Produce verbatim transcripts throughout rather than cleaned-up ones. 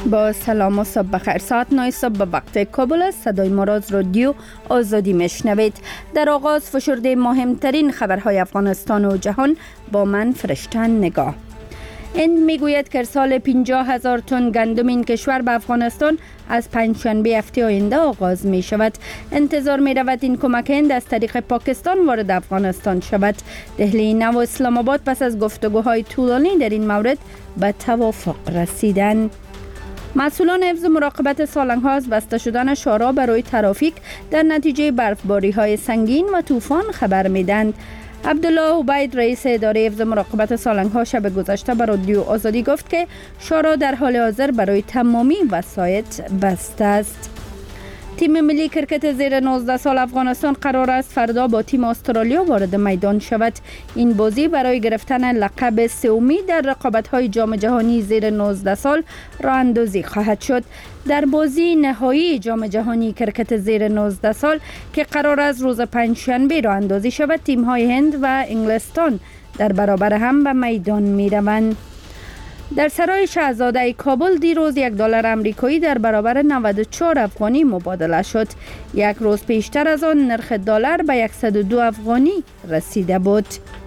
با سلام و صبح بخیر. ساعت نه صبح به وقت کابل است. صدای ما را از رادیو آزادی میشنوید. در آغاز فشرده مهمترین خبرهای افغانستان و جهان با من فرشتن نگاه. هند میگوید که ارسال پنجاه هزار تن گندم این کشور به افغانستان از پنجشنبه هفته آینده آغاز می شود. انتظار می رود این کمک هند از طریق پاکستان وارد افغانستان شود. دهلی نو و اسلام آباد پس از گفتگوهای طولانی در این مورد به توافق رسیدند. مسئولان حفظ مراقبت سالنگ ها از بسته شدن شارع برای ترافیک در نتیجه برفباری های سنگین و طوفان خبر میدند. عبدالله عبید رئیس اداره حفظ مراقبت سالنگ ها شب گذشته به رادیو آزادی گفت که شارع در حال حاضر برای تمامی وسایط بسته است. تیم ملی کرکت زیر نوزده سال افغانستان قرار است فردا با تیم استرالیا وارد میدان شود. این بازی برای گرفتن لقب سومی در رقابت‌های جام جهانی زیر نوزده سال راه اندازی خواهد شد. در بازی نهایی جام جهانی کرکت زیر نوزده سال که قرار است روز پنجشنبه راه اندازی شود، تیم‌های هند و انگلستان در برابر هم به میدان می‌روند. در سرای شاهزاده کابل دیروز یک دلار آمریکایی در برابر نود و چهار افغانی مبادله شد. یک روز پیشتر از آن نرخ دلار به صد و دو افغانی رسیده بود.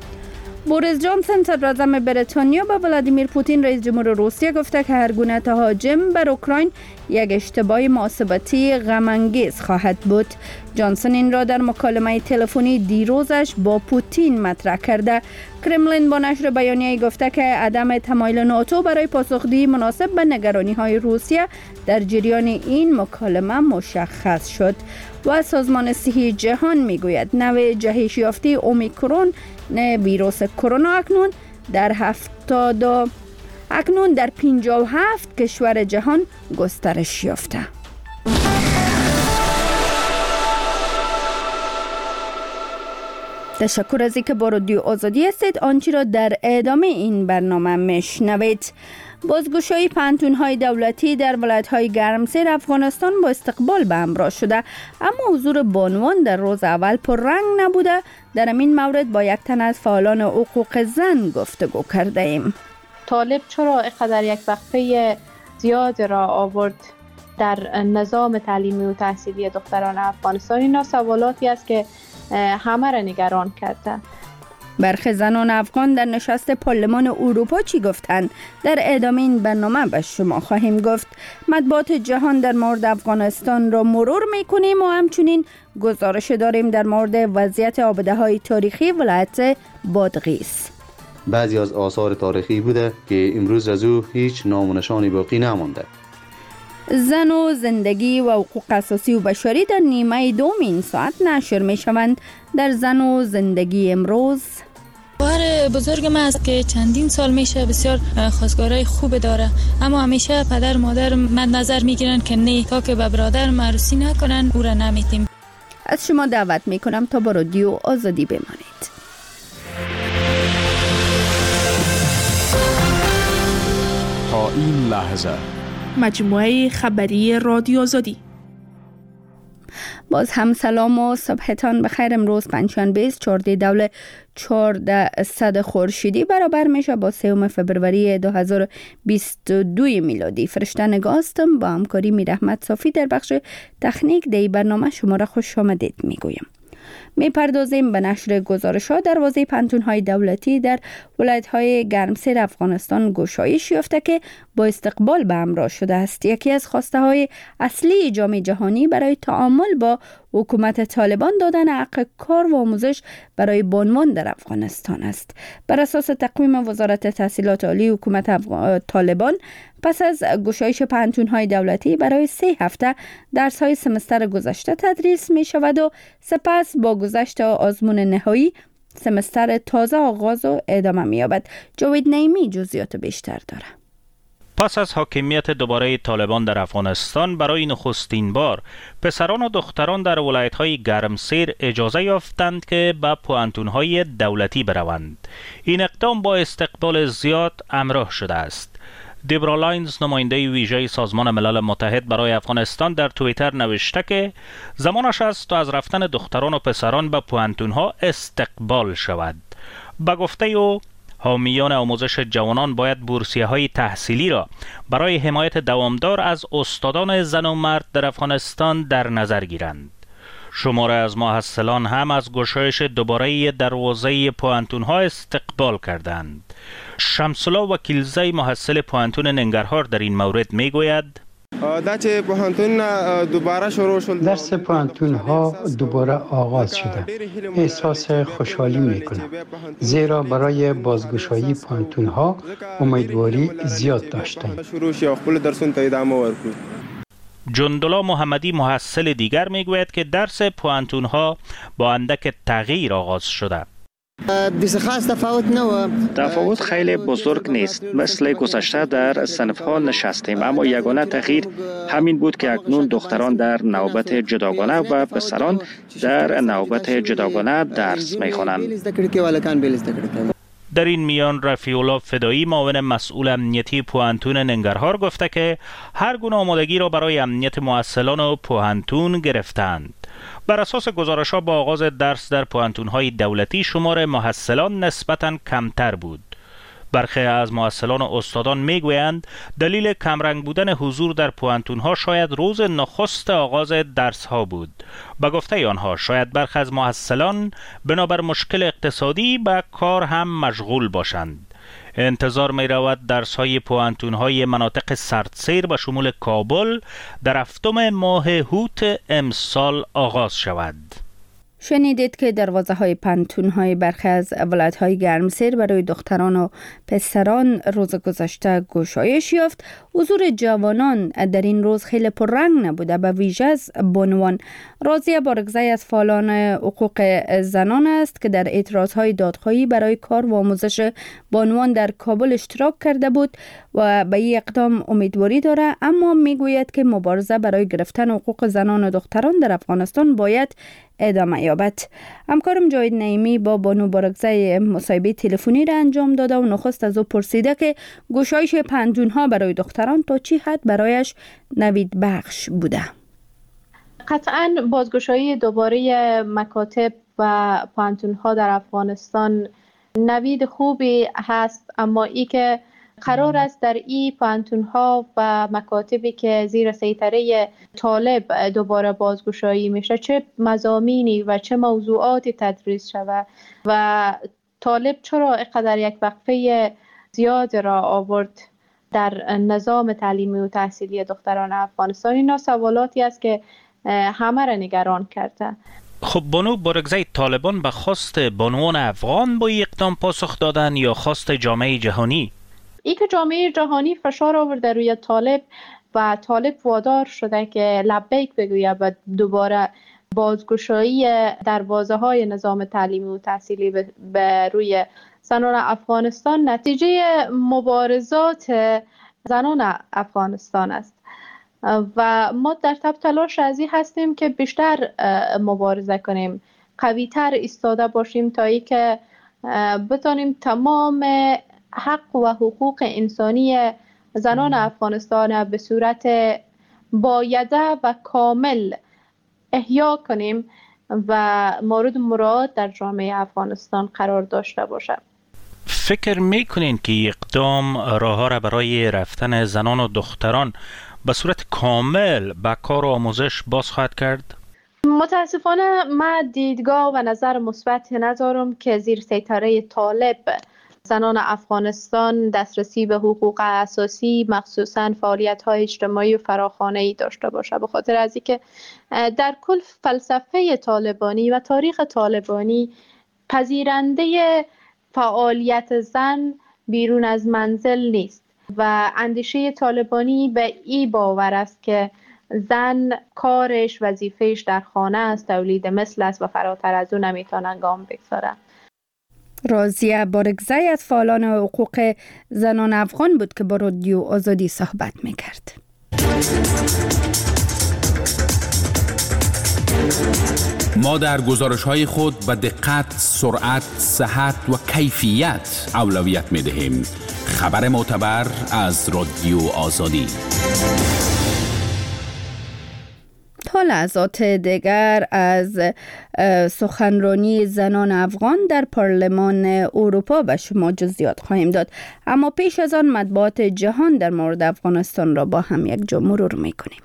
بوریس جانسون صدر اعظم بریتانیا به ولادیمیر پوتین رئیس جمهور روسیه گفته که هر گونه تهاجم بر اوکراین یک اشتباه محاسباتی غم انگیز خواهد بود. جانسون این را در مکالمه تلفنی دیروزش با پوتین مطرح کرده. کرملین با نشر بیانیه‌ای گفته که عدم تمایل ناتو برای پاسخدهی مناسب به نگرانی‌های روسیه در جریان این مکالمه مشخص شد. و سازمان صحی جهان میگوید نوع جهش یافته اومیکرون نه ویروس کرونا اکنون در هفتاد اکنون در پنجاه و هفت کشور جهان گسترش یافته. تشکر از اینکه با رادیو آزادی هستید. آنچه را در ادامه این برنامه میشنوید. بازگشایی پانتون‌های دولتی در ولایت‌های گرمسیر افغانستان با استقبال به همراه شده، اما حضور بانوان در روز اول پررنگ نبوده. در این مورد با یک تن از فعالان حقوق زن گفتگو کرده ایم. طالب چرا اینقدر یک وقفه زیاد را آورد در نظام تعلیمی و تحصیلی دختران افغانستان؟ اینا سوالاتی است که همه را نگران کرده. برخی زنان افغان در نشست پارلمان اروپا چی گفتند؟ در ادامه این برنامه به شما خواهیم گفت. مطبوعات جهان در مورد افغانستان را مرور میکنیم و همچنین گزارش داریم در مورد وضعیت آبده‌های تاریخی ولایت بادغیس. بعضی از آثار تاریخی بوده که امروز از او هیچ نام و نشانی باقی نمانده. زن و زندگی و حقوق اساسی و بشری در نیمه دوم این ساعت نشر می شوند. در زن و زندگی امروز خواهر بزرگ من است که چندین سال میشه بسیار خواستگارای خوب داره، اما همیشه پدر مادر مد نظر میگیرن که نه، تا که به برادر عروسی نکنن او را نمیتیم. از شما دعوت میکنم تا با رادیو آزادی بمانید. تا این لحظه مجموعه خبری رادیو آزادی. باز هم سلام و صبحتان بخیر. امروز پنجشنبه است، چهارده دول چهاردهصد خورشیدی برابر میشه با سوم فبروری دو هزار و بیست و دو میلادی. فرشته نگاه هستم با همکاری میر احمد صافی در بخش تکنیک. در برنامه شما را خوش آمدید میگویم. می پردازیم به نشر گزارش ها. دروازه پانتون‌های دولتی در ولایت‌های گرمسیر افغانستان گشایش یافته که با استقبال به همراه شده است. یکی از خواسته های اصلی جام جهانی برای تعامل با حکومت طالبان دادن حق کار و آموزش برای بانوان در افغانستان است. بر اساس تقویم وزارت تحصیلات عالی حکومت افغ... طالبان پس از گشایش پانتون‌های دولتی برای سه هفته درس‌های سمستر گذشته تدریس می شود و سپس با گذشت آزمون نهایی سمستر تازه آغاز و ادامه می یابد. جاوید نعیمی جزئیات بیشتر داره. پس از حاکمیت دوباره طالبان در افغانستان برای نخستین بار پسران و دختران در ولایت‌های گرمسیر اجازه یافتند که به پوهنتون‌های دولتی بروند. این اقدام با استقبال زیاد همراه شده است. دیبرا لاینز، نماینده ویژه سازمان ملل متحد برای افغانستان، در توییتر نوشته که زمانش است تا از رفتن دختران و پسران به پوهنتون‌ها استقبال شود. به گفته او حامیان آموزش جوانان باید بورسیه های تحصیلی را برای حمایت دوامدار از استادان زن و مرد در افغانستان در نظر گیرند. شماره از محصلان هم از گشایش دوباره دروازه پوهنتون‌ها استقبال کردند. شمس‌الله وکیلزی محصل پوهنتون ننگرهار در این مورد میگوید: درس پوهنتون ها دوباره آغاز شده. احساس خوشحالی میکنم زیرا برای بازگشایی پوهنتون ها امیدواری زیاد داشتیم. جندلا محمدی محصل دیگر میگوید که درس پوهنتون ها با اندک تغییر آغاز شده. تفاوت خیلی بزرگ نیست. مثل گذشته در صنف ها نشستیم، اما یگانه تغییر همین بود که اکنون دختران در نوبت جداگانه و پسران در نوبت جداگانه درس میخوانند. در این میان رفیع الله فدایی معاون مسئول امنیتی پوهنتون ننگرهار گفته که هر گونه آمادگی را برای امنیت محصلان و پوهنتون گرفتند. بر اساس گزارش‌ها با آغاز درس در پوهنتون‌های دولتی شمار محصلان نسبتاً کمتر بود. برخی از محصلان و استادان میگویند دلیل کمرنگ بودن حضور در پوهنتون‌ها شاید روز نخست آغاز درس‌ها بود. به گفته آنها شاید برخی از محصلان بنابر مشکل اقتصادی به کار هم مشغول باشند. انتظار می رود درس های پوهنتون های مناطق سردسیر به شمول کابل در هفتم ماه هوت امسال آغاز شود. شنیدید که دروازه های پوهنتون های برخی از ولایت های گرمسیر برای دختران و پسران روز گذشته گشایش یافت. حضور جوانان در این روز خیلی پررنگ نبوده، به ویژه از بانوان. راضیه بارگزی از فعالان حقوق زنان است که در اعتراض های دادخواهی برای کار و آموزش بانوان در کابل اشتراک کرده بود و به این اقدام امیدواری داره، اما میگوید که مبارزه برای گرفتن حقوق زنان و دختران در افغانستان باید ادامه یابد. همکارم جاید نعیمی با بانو بارگزی مصاحبه تلفنی را انجام داده و نخست از او پرسیده که گشایش پوهنتون ها برای دختران تا چی حد برایش نوید بخش بوده. قطعاً بازگشایی دوباره مکاتب و پوهنتون ها در افغانستان نوید خوبی هست، اما ای که قرار است در این پوهنتون ها و مکاتبی که زیر سیطره طالب دوباره بازگشایی میشه چه مضامینی و چه موضوعاتی تدریس شود و طالب چرا اینقدر یک وقفه زیاد را آورد در نظام تعلیمی و تحصیلی دختران افغانستان. اینا سوالاتی است که همه را نگران کرده. خب بانو بارگزی، طالبان به خواست بانوان افغان با اقدام پاسخ دادن یا خواست جامعه جهانی؟ ای که جامعه جهانی فشار آورده روی طالب و طالب وادار شده که لبیک بگوید و دوباره بازگشایی دروازه های نظام تعلیمی و تحصیلی به روی زنان افغانستان نتیجه مبارزات زنان افغانستان است و ما در تب تلاش از این هستیم که بیشتر مبارزه کنیم، قوی‌تر ایستاده باشیم تا ای که بتانیم تمام حق و حقوق انسانی زنان افغانستان به صورت بایده و کامل احیا کنیم و مورد مراد در جامعه افغانستان قرار داشته باشد. فکر میکنین که اقدام راه را برای رفتن زنان و دختران به صورت کامل به کار و آموزش باز خواهد کرد؟ متاسفانه من دیدگاه و نظر مثبت ندارم که زیر سیطره طالب زنان افغانستان دسترسی به حقوق اساسی مخصوصاً فعالیت‌های اجتماعی و فراخوانه‌ای داشته باشه، به خاطر از اینکه در کل فلسفه طالبانی و تاریخ طالبانی پذیرنده فعالیت زن بیرون از منزل نیست و اندیشه طالبانی به این باور است که زن کارش وظیفهش در خانه است، تولید مثل است و فراتر از اون نمیتونه گام بگذاره. راضیه بارگزی از فعالان حقوق زنان افغان بود که با رادیو آزادی صحبت میکرد. ما در گزارش‌های خود به دقت، سرعت، صحت و کیفیت اولویت می‌دهیم. خبر معتبر از رادیو آزادی. تا اما لحظات دیگر از سخنرانی زنان افغان در پارلمان اروپا به شما جزئیات خواهیم داد. اما پیش از آن مطبوعات جهان در مورد افغانستان را با هم یک جا مرور می‌کنیم.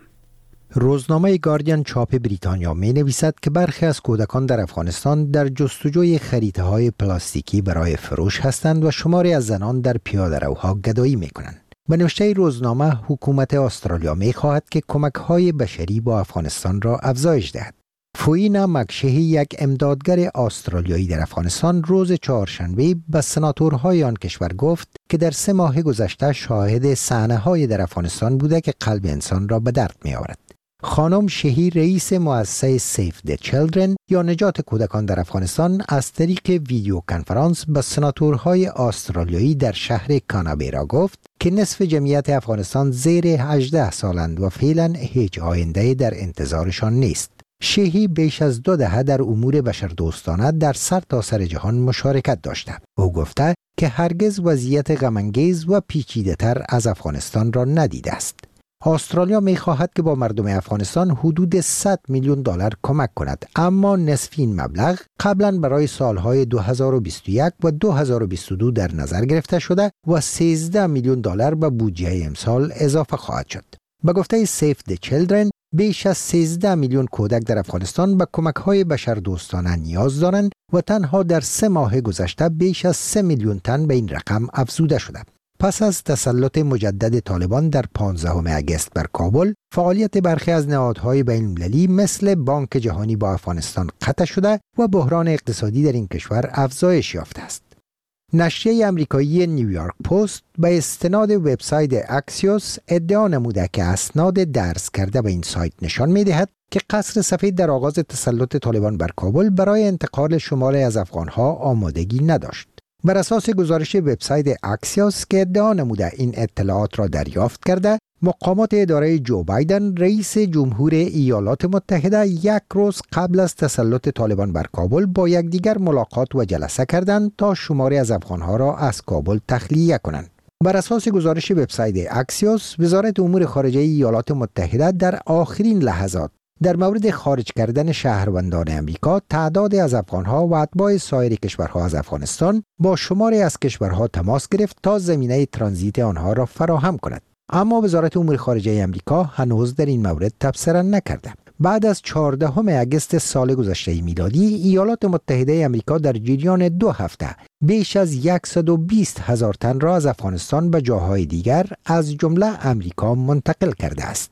روزنامه گاردین چاپ بریتانیا می نویسد که برخی از کودکان در افغانستان در جستجوی خریطه های پلاستیکی برای فروش هستند و شماری از زنان در پیاده روها گدایی می کنند. به نوشته روزنامه حکومت استرالیا می خواهد که کمک های بشری با افغانستان را افزایش دهد. فوینا مکشهی یک امدادگر استرالیایی در افغانستان روز چهارشنبه به سناتورهای آن کشور گفت که در سه ماه گذشته شاهد صحنه‌های در افغانستان بوده که قلب انسان را به درد می آورد. خانم شهی رئیس مؤسسه سیف د چیلدرن یا نجات کودکان در افغانستان از طریق ویدیو کنفرانس به سناتورهای استرالیایی در شهر کانابرا گفت که نصف جمعیت افغانستان زیر هجده سالند و فعلا هیچ آینده در انتظارشان نیست. شهی بیش از دو دهه در امور بشردوستانه در سر تا سر جهان مشارکت داشته. او گفته که هرگز وضعیت غم‌انگیز و پیچیده‌تر از افغانستان را ندیده است. استرالیا می خواهد که با مردم افغانستان حدود صد میلیون دلار کمک کند، اما نصف این مبلغ قبلا برای سالهای دو هزار و بیست و یک و دو هزار و بیست و دو در نظر گرفته شده و سیزده میلیون دلار به بودجه امسال اضافه خواهد شد. به گفته سیف د چیلدرن بیش از سیزده میلیون کودک در افغانستان به کمک‌های بشردوستانه نیاز دارند و تنها در سه ماه گذشته بیش از سه میلیون تن به این رقم افزوده شده. پس از تسلط مجدد طالبان در پانزدهم اگست بر کابل، فعالیت برخی از نهادهای بین‌المللی مثل بانک جهانی با افغانستان قطع شده و بحران اقتصادی در این کشور افزایش یافته است. نشریه امریکایی نیویورک پست به استناد وبسایت اکسیوس ادعا نموده که اسناد درز کرده به این سایت نشان می‌دهد که قصر سفید در آغاز تسلط طالبان بر کابل برای انتقال شماری از افغانها آمادگی نداشت. بر اساس گزارش وبسایت اکسیوس که ادعا نموده این اطلاعات را دریافت کرده، مقامات اداره جو بایدن رئیس جمهور ایالات متحده یک روز قبل از تسلط طالبان بر کابل با یکدیگر ملاقات و جلسه کردند تا شماری از افغانها را از کابل تخلیه کنند. بر اساس گزارش وبسایت اکسیوس، وزارت امور خارجه ایالات متحده در آخرین لحظات در مورد خارج کردن شهروندان امریکا تعدادی از افغانها و اتباع سایر کشورها از افغانستان با شماری از کشورها تماس گرفت تا زمینه ترانزیت آنها را فراهم کند. اما وزارت امور خارجه امریکا هنوز در این مورد تبصره نکرده. بعد از چهاردهم اگست سال گذشته میلادی، ایالات متحده امریکا در جریان دو هفته بیش از صد و بیست هزار تن را از افغانستان به جاهای دیگر از جمله امریکا منتقل کرده است.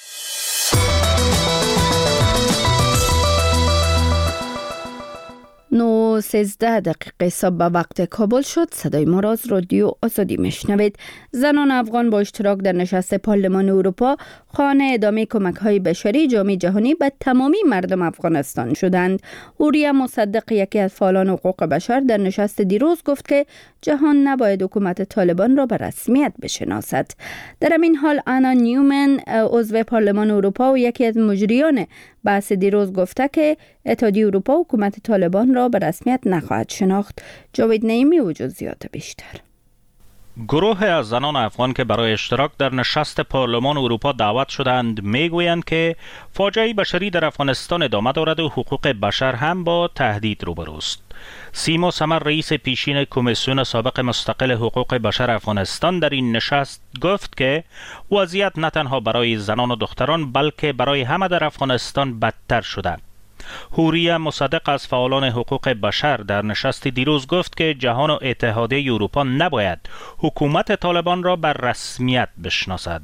نو سیزده دقیقه صبح به وقت کابل شد. صدای ما را از رادیو آزادی میشنوید. زنان افغان با اشتراک در نشست پارلمان اروپا خواهان ادامه کمک های بشری جامعه جهانی به تمامی مردم افغانستان شدند. اوریا مصدق، یکی از فعالان حقوق بشر، در نشست دیروز گفت که جهان نباید حکومت طالبان را به رسمیت بشناسد. در این حال آنا نیومن، عضو پارلمان اروپا و یکی از مجریان بحث دیروز، گفته که اتحادیه اروپا حکومت طالبان را به رسمیت نخواهد شناخت. جاوید نعیمی و جزئیات بیشتر. گروه از زنان افغان که برای اشتراک در نشست پارلمان اروپا دعوت شدند میگویند که فاجعه بشری در افغانستان ادامه دارد و حقوق بشر هم با تهدید روبروست. سیما سمر، رئیس پیشین کمیسیون سابق مستقل حقوق بشر افغانستان، در این نشست گفت که وضعیت نه تنها برای زنان و دختران بلکه برای همه در افغانستان بدتر شده. هوریا مصدق از فعالان حقوق بشر در نشست دیروز گفت که جهان و اتحادیه اروپا نباید حکومت طالبان را بر رسمیت بشناسد.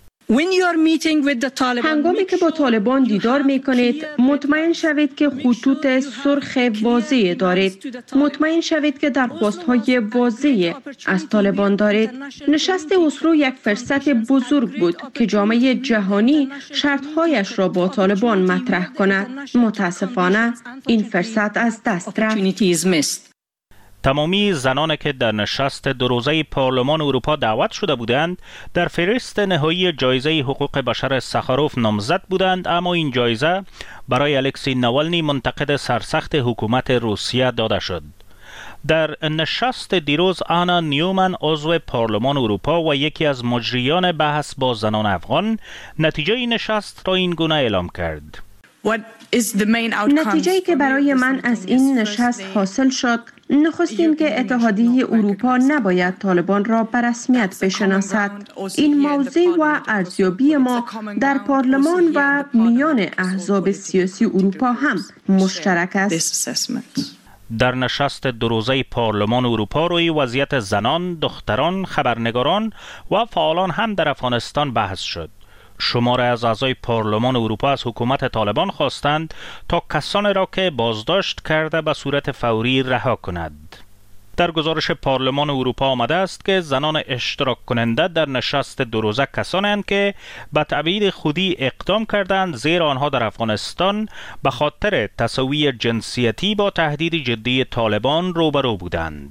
هنگامی که با طالبان دیدار می کنید، مطمئن شوید که خطوط سرخ واضح دارید. مطمئن شوید که درخواست‌های واضح از طالبان دارید. نشست اسلو یک فرصت بزرگ بود که جامعه جهانی شرط‌هایش را با طالبان مطرح کند. متاسفانه این فرصت از دست رفت. تمامی زنان که در نشست دو روزه پارلمان اروپا دعوت شده بودند در فهرست نهایی جایزه حقوق بشر ساخاروف نامزد بودند، اما این جایزه برای الکسی ناوالنی، منتقد سرسخت حکومت روسیه، داده شد. در نشست دیروز آنا نیومن عضو پارلمان اروپا و یکی از مجریان بحث با زنان افغان نتیجه نشست را این گونه اعلام کرد. نتیجه‌ای که برای من از این نشست حاصل شد، نخستین که اتحادیه اروپا نباید طالبان را به رسمیت بشناسد. این موضوع و ارزیابی ما در پارلمان و میان احزاب سیاسی اروپا هم مشترک است. در نشست دو روزه پارلمان اروپا روی وضعیت زنان، دختران، خبرنگاران و فعالان هم در افغانستان بحث شد. شماره از اعضای پارلمان اروپا از حکومت طالبان خواستند تا کسانی را که بازداشت کرده به صورت فوری رها کند. در گزارش پارلمان اروپا آمده است که زنان اشتراک کننده در نشست دو روزه کسانی اند که به تبعید خودی اقدام کردند، زیرا آنها در افغانستان به خاطر تساوی جنسیتی با تهدید جدی طالبان روبرو بودند.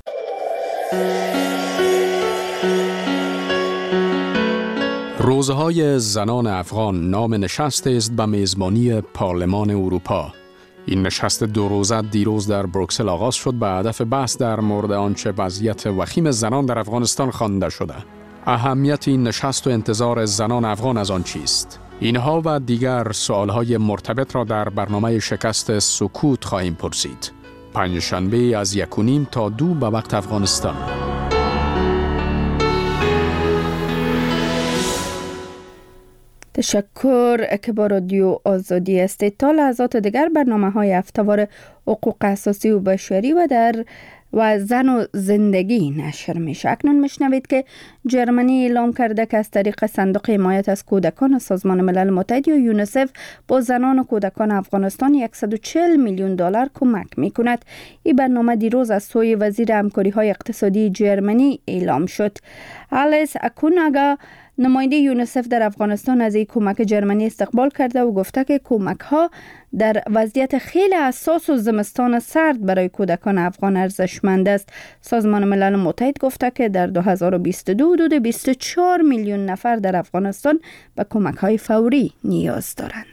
روزهای زنان افغان نام نشست است به میزبانی پارلمان اروپا. این نشست دو روزه دیروز در بروکسل آغاز شد به هدف بحث در مورد آنچه وضعیت وخیم زنان در افغانستان خوانده شده. اهمیت این نشست و انتظار زنان افغان از آن چیست؟ اینها و دیگر سوالهای مرتبط را در برنامه شکست سکوت خواهیم پرسید. پنجشنبه از یک و نیم تا دو به وقت افغانستان. تشکر که با رادیو آزادی هستید. تا لحظات دیگر برنامه های هفته‌وار حقوق اساسی و بشری و در و زن و زندگی نشر میشه. اکنون میشنوید که جرمنی اعلام کرده که از طریق صندوق حمایت از کودکان سازمان ملل متحد یا یونیسف با زنان و کودکان افغانستان صد و چهل میلیون دلار کمک میکند. این برنامه دیروز از سوی وزیر همکاری های اقتصادی جرمنی اعلام شد. آلیس اکوناگا نماینده یونیسف در افغانستان از این کمک جرمنی استقبال کرده و گفته که کمک ها در وضعیت خیلی حساس و زمستان سرد برای کودکان افغان ارزشمند است. سازمان ملل متحد گفته که در دو هزار و بیست و دو حدود بیست و چهار میلیون نفر در افغانستان به کمک های فوری نیاز دارند.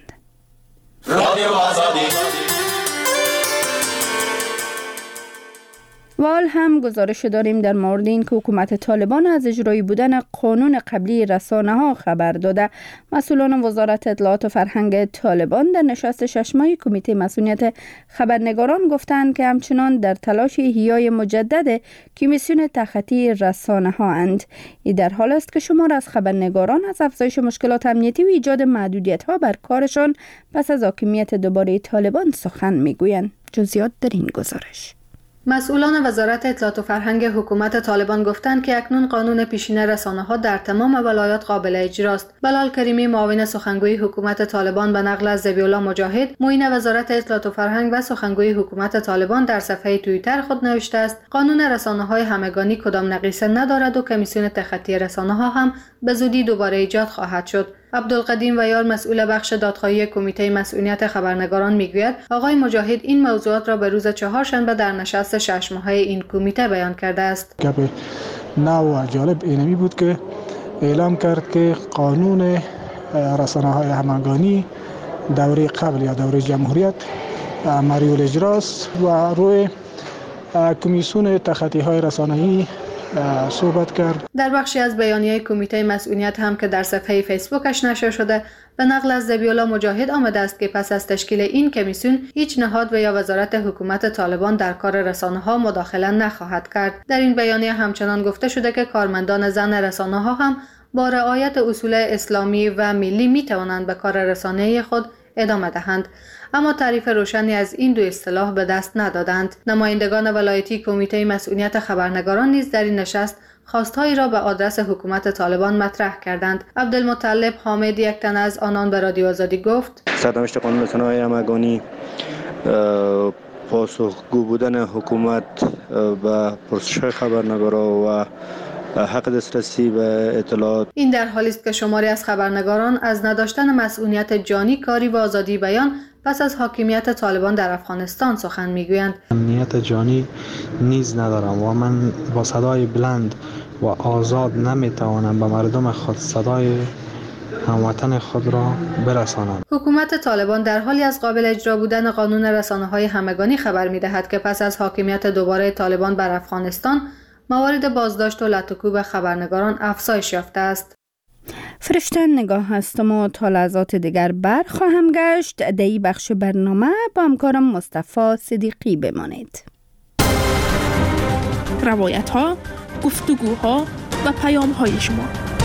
و حال هم گزارش داریم در مورد این که حکومت طالبان از اجرایی بودن قانون قبلی رسانه ها خبر داده. مسئولان وزارت اطلاعات و فرهنگ طالبان در نشست ششمای کمیته مسئولیت خبرنگاران گفتند که همچنان در تلاش احیای مجدد کمیسیون تخطی رسانه ها اند. این در حال است که شمار از خبرنگاران از افزایش مشکلات امنیتی و ایجاد محدودیت ها بر کارشان پس از حاکمیت دوباره طالبان سخن میگویند. جزئیات در این گزارش. مسئولان وزارت اطلاعات و فرهنگ حکومت طالبان گفتند که اکنون قانون پیشین رسانه‌ها در تمام ولایات قابل اجراست. بلال کریمی معاون سخنگوی حکومت طالبان به نقل از ذبیح الله مجاهد معین وزارت اطلاعات و فرهنگ و سخنگوی حکومت طالبان در صفحه توییتر خود نوشته است قانون رسانه‌های همگانی کدام نقیصه ندارد و کمیسیون تخطی رسانه‌ها هم به زودی دوباره ایجاد خواهد شد. عبدالقدیم و یار مسئول بخش دادخواهی کمیته مسئولیت خبرنگاران میگوید آقای مجاهد این موضوعات را به روز چهارشنبه در نشست شش ماهه این کمیته بیان کرده است. گپ نو و جالب اینمی بود که اعلام کرد که قانون رسانه‌های همگانی دوره قبل یا دوره جمهوریت عملی الاجراست و روی کمیسیون تخطی های رسانه‌ای صحبت کرد. در بخشی از بیانیه کمیته مسئولیت هم که در صفحه فیسبوکش نشر شده به نقل از ذبیح الله مجاهد آمده است که پس از تشکیل این کمیسیون هیچ نهاد و یا وزارت حکومت طالبان در کار رسانه‌ها مداخله نخواهد کرد. در این بیانیه همچنان گفته شده که کارمندان زن رسانه‌ها هم با رعایت اصول اسلامی و ملی می توانند به کار رسانه‌ای خود ادامه دهند، اما تعریف روشنی از این دو اصطلاح به دست ندادند. نمایندگان ولایتی کمیته مسئولیت خبرنگاران نیز در این نشست خواستهایی را به آدرس حکومت طالبان مطرح کردند. عبدالمطلب حامد یک تن از آنان به رادیو آزادی گفت سرنوشت قانون رسانه‌های همگانی پاسخگو بودن حکومت و پرسش‌های خبرنگاران و حق دسترسی به اطلاعات. این در حالی است که شماری از خبرنگاران از نداشتن مسئولیت جانی کاری و آزادی بیان پس از حاکمیت طالبان در افغانستان سخن میگویند. امنیت جانی نیز ندارم و من با صدای بلند و آزاد نمیتوانم به مردم خود صدای هموطن خود را برسانند. حکومت طالبان در حالی از قابل اجرا بودن قانون رسانه‌های همگانی خبر می‌دهد که پس از حاکمیت دوباره طالبان بر افغانستان موارد بازداشت و لطوکوب خبرنگاران افزایش یافته است. فرشتن نگاه هستم و تا لحظات دیگر برخواهم گشت. در این بخش برنامه با همکارم مصطفی صدیقی بمانید. روایت ها، گفتگوها و پیام های شما.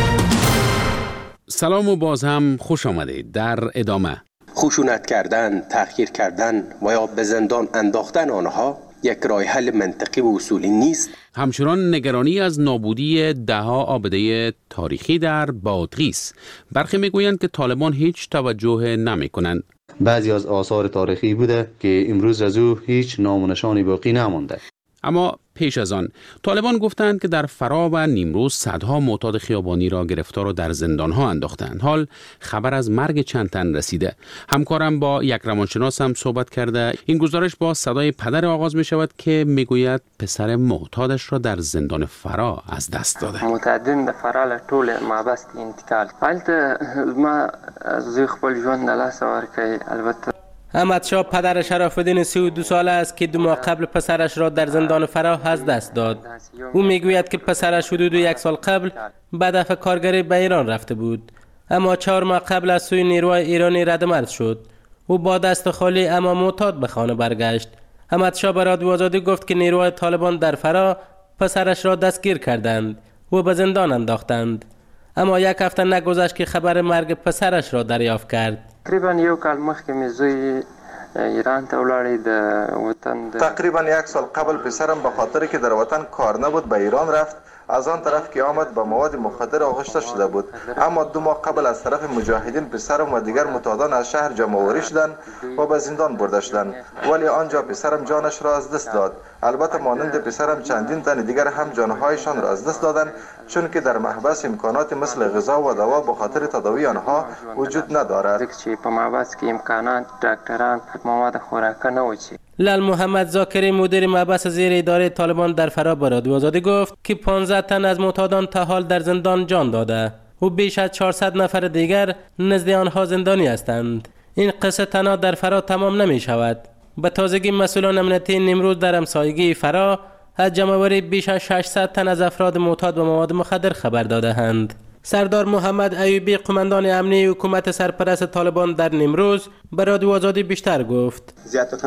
سلام و باز هم خوش آمدید. در ادامه خشونت کردن، تحقیر کردن و یا به زندان انداختن آنها یک راه حل منطقی و اصولی نیست. همچنان نگرانی از نابودی دهها آبده تاریخی در بادغیس. برخی میگویند که طالبان هیچ توجه نمیکنند. بعضی از آثار تاریخی بوده که امروز از او هیچ نام و نشانی باقی نمانده. اما پیش از آن طالبان گفتند که در فرا و نیمروز صدها معتاد خیابانی را گرفتار و در زندانها انداختند. حال خبر از مرگ چند تن رسیده. همکارم با یک روانشناس هم صحبت کرده. این گزارش با صدای پدر آغاز می شود که می گوید پسر معتادش را در زندان فرا از دست داده. معتادین در فرا له ټول محبس انتقال فالته ما زوی خپل ژوند له لاسه ورکړی. البته احمد شاه پدر شرف الدین سی و دو ساله است که دو ماه قبل پسرش را در زندان فرا از دست داد. او میگوید که پسرش حدود یک سال قبل به هدف کارگری به ایران رفته بود، اما چهار ماه قبل از سوی نیروهای ایرانی ردمرد شد. او با دست خالی اما معتاد به خانه برگشت. احمد شاه به رادیو آزادی گفت که نیروهای طالبان در فرا پسرش را دستگیر کردند و به زندان انداختند، اما یک هفته نگذشت که خبر مرگ پسرش را دریافت کرد. تقریبا یو کال مخکې مې زوی ایران ته ولاړی د وطن تقریبا یک سال قبل پسرم به خاطر که در وطن کار نبود به ایران رفت. از آن طرف که آمد به مواد مخدر آغشته شده بود، اما دو ماه قبل از طرف مجاهدین پسرم و دیگر معتادان از شهر جمع‌آوری شدند و به زندان برده شدند، ولی آنجا پسرم جانش را از دست داد. البته مانند پسرم چندین تن دیگر هم جانهایشان را از دست دادند، چون که در محبس امکانات مثل غذا و دوا به خاطر تداوی آنها وجود ندارد. په محبس کې امکانات ډاکټران مواد خوراکه نه و چی. لال محمد زاکری مدیر محبس زیر اداره طالبان در فرا به رادیو آزادی گفت که پانزده تن از معتادان تا حال در زندان جان داده و بیش از چهارصد نفر دیگر نزد آنها زندانی هستند. این قصه تنها در فرا تمام نمی شود. به تازگی مسئولان امنیتی نیمروز در همسایگی فرا از جمع‌آوری بیش از ششصد تن از افراد معتاد به مواد مخدر خبر داده‌اند. سردار محمد ایوبی قماندان امنی حکومت سرپرست طالبان در نیمروز به رادیو آزادی بیشتر گفت.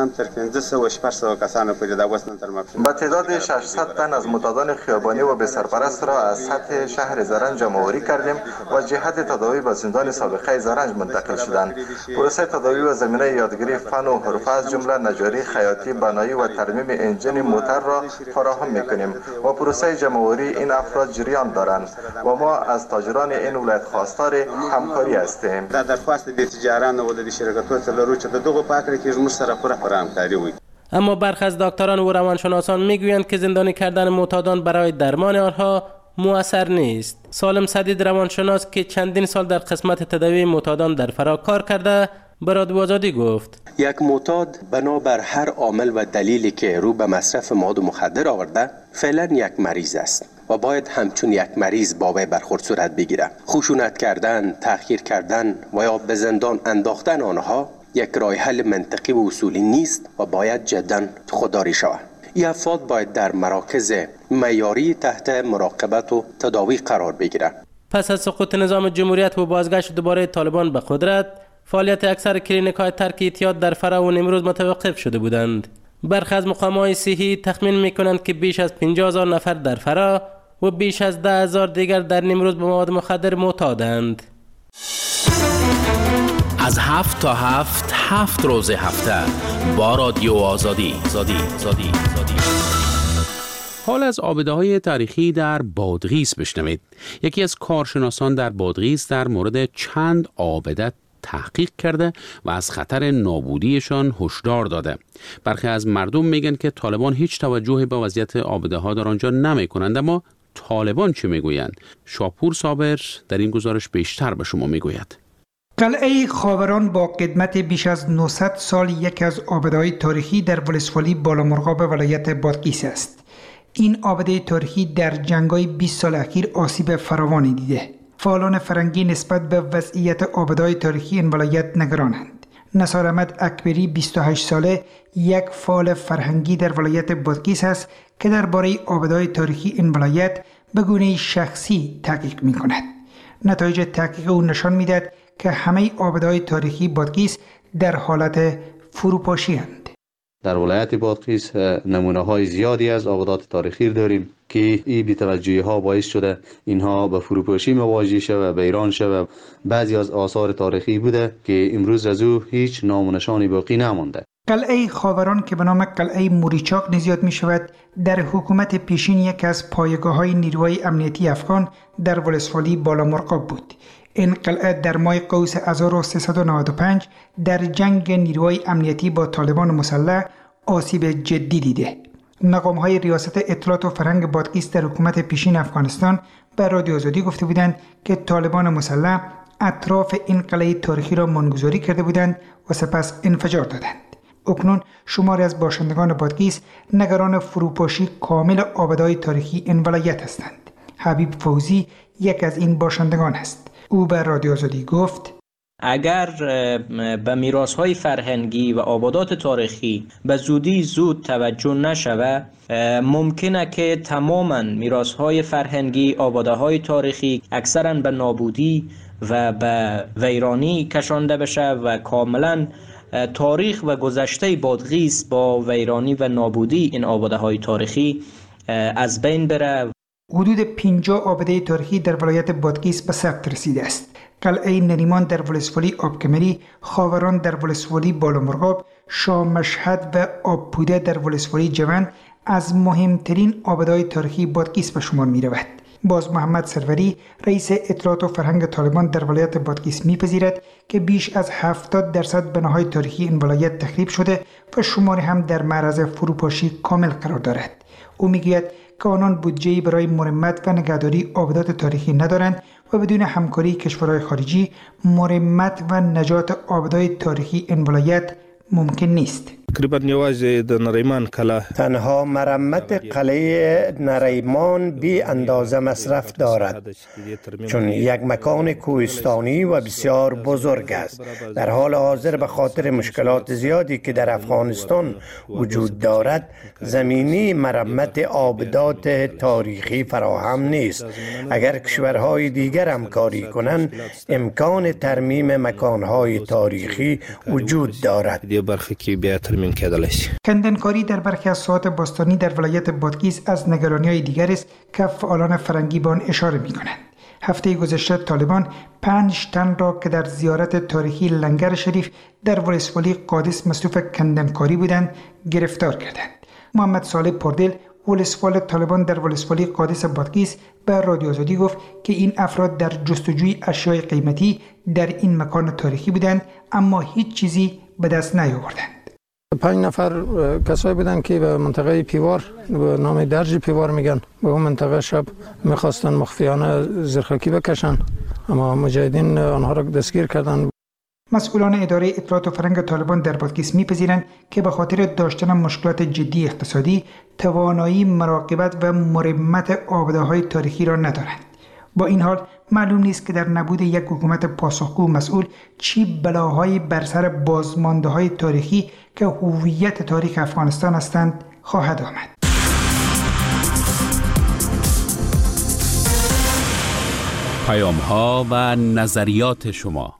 با تعداد ششصد تن از معتادان خیابانی و به سرپرست را از سطح شهر زرنج جمع‌آوری کردیم و جهت تداوی به زندان سابقه زرنج منتقل شدند. پروسه تداوی و زمینه یادگیری فن و حرفه از جمله نجاری، خیاطی، بنایی و ترمیم انجین موتر را فراهم می‌کنیم و پروسه جمع‌آوری این افراد جریان دارند و ما از تاجران این ولایت خواستار همکاری هستیم. در درخواست د تجاران و د شرکتونو لرو چې د دغه پاکړه کې موږ سره پوره پوره همکاري وي. اما برخی از دکتران و روانشناسان میگویند که زندانی کردن معتادان برای درمان آنها مؤثر نیست. سالم سدید روانشناس که چندین سال در قسمت تداوی معتادان در فرا کار کرده به رادیو آزادی گفت یک معتاد بنابر هر عامل و دلیلی که رو به مصرف مواد مخدر آورده فعلا یک مریض است و باید همچون یک مریض با وی برخورد صورت بگیره. خشونت کردن، تحقیر کردن و یا به زندان انداختن آنها یک راه حل منطقی و اصولی نیست و باید جدا خودداری شود. این افراد باید در مراکز معیاری تحت مراقبت و تداوی قرار بگیرند. پس از سقوط نظام جمهوریت و بازگشت دوباره طالبان به قدرت، فعالیت اکثر کلینیک‌های ترک اعتیاد در فرا و نیمروز متوقف شده بودند. برخی از مقام‌های صحی تخمین می‌کنند که بیش از پنجاه هزار نفر در فرا و بیش از ده هزار دیگر در نیمروز به مواد مخدر معتادند. از هفت تا هفت هفت روز هفته با رادیو آزادی زادی زادی زادی. حال از آبده‌های تاریخی در بادغیس بشنوید. یکی از کارشناسان در بادغیس در مورد چند آبده تحقیق کرده و از خطر نابودیشان هشدار داده. برخی از مردم میگن که طالبان هیچ توجهی به وضعیت آبده‌ها در آنجا نمی‌کنند، اما طالبان چه میگویند؟ شاپور صابر در این گزارش بیشتر به شما میگوید. قلعه خاوران با قدمت بیش از نهصد سال یکی از آبده‌های تاریخی در ولسوالی بالامرغاب ولایت بادغیس است. این آبده تاریخی در جنگ‌های بیست سال اخیر آسیب فراوانی دیده. فعالان فرهنگی نسبت به وضعیت آبادهای تاریخی این ولایت نگرانند. نثار احمد اکبری بیست و هشت ساله یک فعال فرهنگی در ولایت بادغیس است که درباره آبادهای تاریخی این ولایت به گونه شخصی تحقیق می کند. نتایج تحقیق او نشان می‌دهد که همه آبادهای تاریخی بادغیس در حالت فروپاشی هستند. در ولایت بادغیس نمونه های زیادی از آبادات تاریخی داریم که این بی‌توجهی ها باعث شده اینها به فروپاشی مواجه شده و به ایران شده. بعضی از آثار تاریخی بوده که امروز از او هیچ نام و نشانی باقی نمانده. قلعه خاوران که به نام قلعه موریچاق نیز یاد می شود، در حکومت پیشین یک از پایگاه های نیروهای امنیتی افغان در ولسوالی بالامرغاب بود. این قلعه در ماه قوس هزار و سیصد و نود و پنج در جنگ نیروهای امنیتی با طالبان مسلح آسیب جدی دیده. مقام های ریاست اطلاعات و فرهنگ بادغیس در حکومت پیشین افغانستان به رادیو آزادی گفته بودند که طالبان مسلح اطراف این قلعه تاریخی را منگذاری کرده بودند و سپس انفجار دادند. اکنون شماری از باشندگان بادغیس نگران فروپاشی کامل آبادهای تاریخی این ولایت هستند. حبیب فوزی یک از این باشندگان است. او به رادیو آزادی گفت: اگر به میراث‌های فرهنگی و آبادات تاریخی به زودی زود توجه نشود، ممکنه که تماما میراث‌های فرهنگی، آباده‌های تاریخی اکثراً به نابودی و به ویرانی کشانده بشه و کاملاً تاریخ و گذشته بادغیس با ویرانی و نابودی این آباده‌های تاریخی از بین بره. حدود پنجاه آباده تاریخی در ولایت بادغیس به ثبت رسیده است. قلعه نریمان در ولسوالی آبکمری، خاوران در ولسوالی بالامرغاب، شاه مشهد و آبپوده در ولسوالی جوند از مهمترین آباده‌های تاریخی بادغیس به شمار می رود. باز محمد سروری رئیس اطلاعات و فرهنگ طالبان در ولایت بادغیس می‌پذیرد که بیش از هفتاد درصد بناهای تاریخی این ولایت تخریب شده و شماری هم در معرض فروپاشی کامل قرار دارد. او میگوید که آنان بودجه‌ای برای مرمت و نگهداری آبادات تاریخی ندارند و بدون همکاری کشورهای خارجی مرمت و نجات آبادات تاریخی این ولایت ممکن نیست. تنها مرمت قلعه نریمان بی اندازه مصرف دارد، چون یک مکان کوهستانی و بسیار بزرگ است. در حال حاضر به خاطر مشکلات زیادی که در افغانستان وجود دارد، زمینی مرمت آبادات تاریخی فراهم نیست. اگر کشورهای دیگر همکاری کنند، امکان ترمیم مکانهای تاریخی وجود دارد. کندنکاری در برخی از ساحات باستانی در ولایت بادغیس از نگرانی‌های دیگر است که فعالان فرهنگی به آن اشاره می‌کنند. هفته گذشته طالبان پنج تن را که در زیارت تاریخی لنگر شریف در ولسوالی قادس مصروف کندنکاری بودند گرفتار کردند. محمد صالح پردل ولسوال طالبان در ولسوالی قادس بادغیس به رادیو آزادی گفت که این افراد در جستجوی اشیاء قیمتی در این مکان تاریخی بودند، اما هیچ چیزی به دست نیاوردند. پنج نفر کسایی بودن که به منطقه پیوار به نام درج پیوار میگن، به اون منطقه شب میخواستن مخفیانه زرخکی بکشن، اما مجاهدین آنها را دستگیر کردند. مسئولان اداره اطلاعات و فرهنگ طالبان در بادغیس میپذیرند که به خاطر داشتن مشکلات جدی اقتصادی توانایی مراقبت و مرمت آباده‌های تاریخی را ندارند. با این حال معلوم نیست که در نبود یک حکومت پاسخگو مسئول چی بلاهایی بر سر بازمانده‌های تاریخی که هویت تاریخ افغانستان هستند خواهد آمد. پیام‌ها و نظریات شما.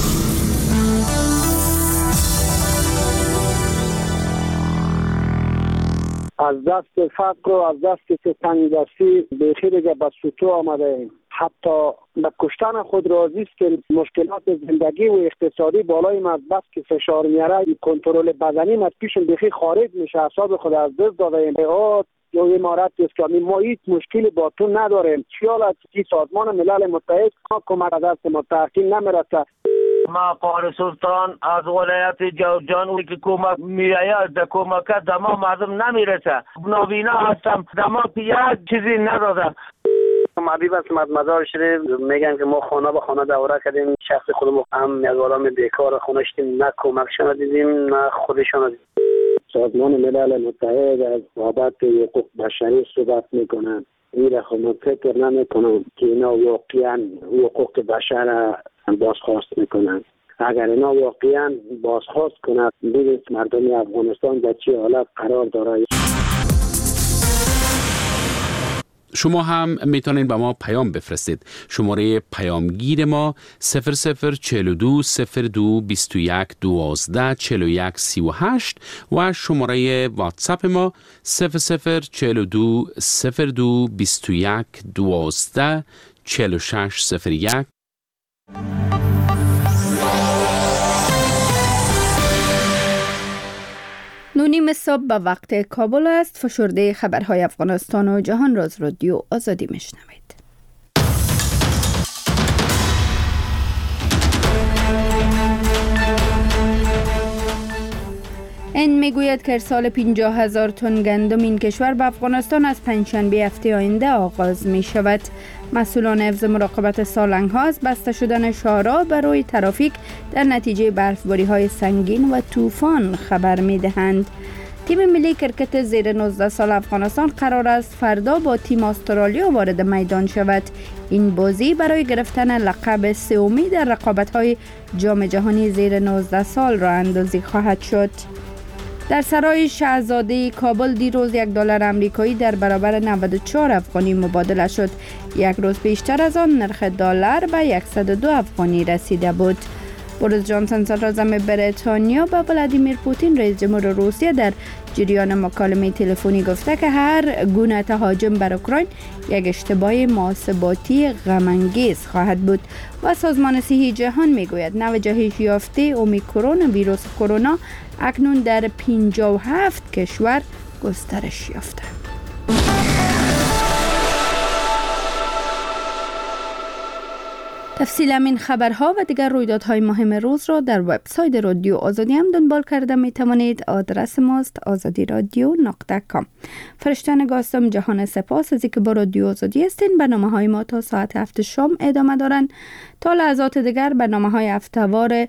از دست فقر و از دست ستم‌دستی بیخی دیگه به سطوح آمده ایم. حتی به کشتن خود راضی است که مشکلات زندگی و اقتصادی بالای ما بس که فشار میاره، کنترل بدنی از پیش بیخی خارج میشه، اعصاب خود از دست داده ایم. یا امارت اسلامی ما هیچ مشکلی با تو نداریم. خیال از که سازمان ملل متحد کمک از دست متحدین نمیرسه. ما قاری سلطان از ولایت جوزجان که کمک میآید در کمک دما مردم نمیرسه. نابینا هستم، دما یک چیزی ندادم. حبیب اسمت مزار شریف میگن که ما خانه به خانه دوره کردیم، شخص خودمون هم از آدم بیکار خونه شدیم، نه کمکشان دیدیم نه خودشان دیدیم. سازمان ملل متحد از بابت حقوق بشری صحبت میکنن. این خب من فکر نمی کنم که اینا واقعا حقوق بشر بازخواست میکنن. اگر اینا واقعا بازخواست کنند ببینید مردم افغانستان در چه حالت قرار داره. شما هم میتونید به ما پیام بفرستید. شماره پیامگیر ما صفر صفر چهل و دو صفر دو بیست و یک دوازده چهل و یک سی و هشت و شماره واتساپ ما صفر صفر چهل و دو صفر دو بیست و یک دوازده چهل و شش صفر یک. نونیم صبح به وقت کابل است. فشرده خبرهای افغانستان و جهان را از رادیو آزادی میشنوید. این میگوید که ارسال پنجاه هزار تن گندم این کشور به افغانستان از پنجشنبه هفته آینده آغاز می شود. مسئولان حفظ مراقبت سالنگ ها از بسته شدن شارع برای ترافیک در نتیجه برفباری های سنگین و طوفان خبر می دهند. تیم ملی کرکت زیر نوزده سال افغانستان قرار است فردا با تیم استرالیا وارد میدان شود. این بازی برای گرفتن لقب سومی در رقابت‌های جام جهانی زیر نوزده سال راه اندازی خواهد شد. در سرای شاهزاده کابل دیروز یک دلار آمریکایی در برابر نود و چهار افغانی مبادله شد. یک روز پیشتر از آن نرخ دلار به صد و دو افغانی رسیده بود. بوریس جانسون صدر اعظم بریتانیا با ولادیمیر پوتین رئیس جمهور روسیه در جریان مکالمه تلفنی گفته که هر گونه تهاجم بر اوکراین یک اشتباه محاسباتی غم‌انگیز خواهد بود. و سازمان صحی جهان میگوید نوع جهش یافته اومیکرون ویروس کرونا اکنون در پنجاه و هفت کشور گسترش یافته. تفصیل این خبرها و دیگر رویدادهای مهم روز را در وبسایت رادیو آزادی هم دنبال کرده می توانید. آدرس ماست آزادی رادیو نقطه کام. فرشته گاستم جهان سپاس از اینکه با رادیو آزادی هستین. برنامه های ما تا ساعت هفت شام ادامه دارن. تا لحظات دیگر برنامه های هفته‌وار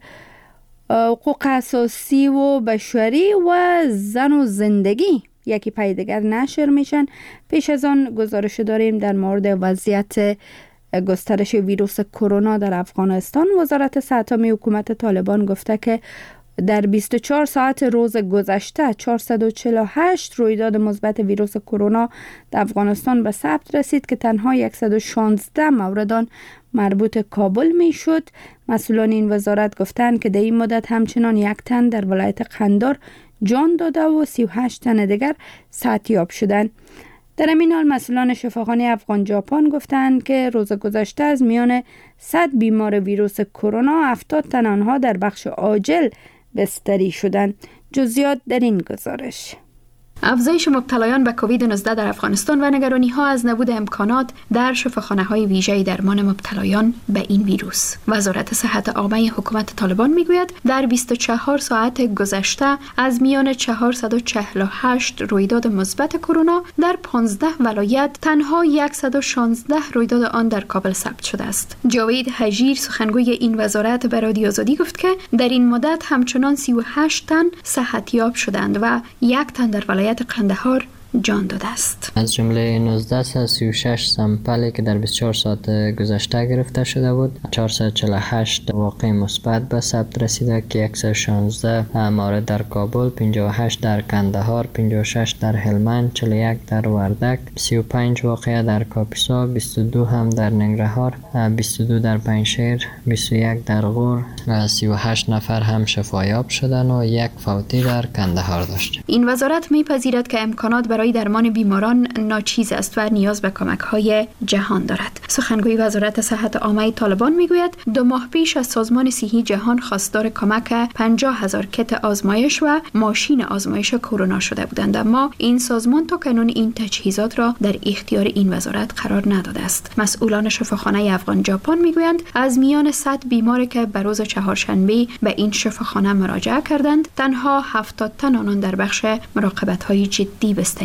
حقوق اساسی و بشری و زن و زندگی یکی پای دیگر نشر میشن. پیش از آن گزارش داریم در مورد وضعیت گسترش ویروس کرونا در افغانستان. وزارت صحت عامه حکومت طالبان گفته که در بیست و چهار ساعت روز گذشته چهارصد و چهل و هشت رویداد مثبت ویروس کرونا در افغانستان به ثبت رسید که تنها صد و شانزده مورد آن مربوط کابل می شد. مسئولان این وزارت گفتند که در این مدت همچنان یک تن در ولایت قندار جان داده و سی و هشت تن دیگر صحتیاب شدند. در این حال مسئولان شفاخانه افغان ژاپن گفتند که روز گذشته از میان صد بیمار ویروس کرونا هفتاد تن آنها در بخش عاجل بستری شدند. جزئیات در این گزارش. افزایش مبتلایان به کووید نوزده در افغانستان و نگرانی ها از نبود امکانات در شفاخانه های ویژه درمان مبتلایان به این ویروس. وزارت صحت عامه حکومت طالبان میگوید در بیست و چهار ساعت گذشته از میان چهارصد و چهل و هشت رویداد مثبت کرونا در پانزده ولایت تنها صد و شانزده رویداد آن در کابل ثبت شده است. جاوید حجیر سخنگوی این وزارت به رادیو آزادی گفت که در این مدت همچنان سی و هشت تن صحتیاب شدند و یک تن در ولایت قندهار جان داده است. از جمله نوزده تا سی و شش سامپلی که در بیست و چهار ساعت گذشته گرفته شده بود، چهارصد و چهل و هشت واقع مثبت به ثبت رسیده که صد و شانزده مورد در کابل، پنجاه و هشت در قندهار، پنجاه و شش در هلمند، چهل و یک در وردک، سی و پنج واقعه در کاپیسا، بیست و دو هم در ننگرهار، بیست و دو در پنجشیر، بیست و یک در غور و سی و هشت نفر هم شفایاب شدن و یک فوتی در قندهار داشت. این وزارت میپذیرد که امکانات برای درمان بیماران ناچیز است و نیاز به کمک‌های جهان دارد. سخنگوی وزارت صحت عامه طالبان میگوید دو ماه پیش از سازمان صحی جهان خواستار کمک پنجاه هزار کیت آزمایش و ماشین آزمایش کرونا شده بودند، اما این سازمان تا کنون این تجهیزات را در اختیار این وزارت قرار نداده است. مسئولان شفاخانه افغان ژاپن میگویند از میان صد بیماری که به روز چهارشنبه به این شفاخانه مراجعه کردند، تنها هفتاد تن آنان در بخش مراقبت‌های جدی بستری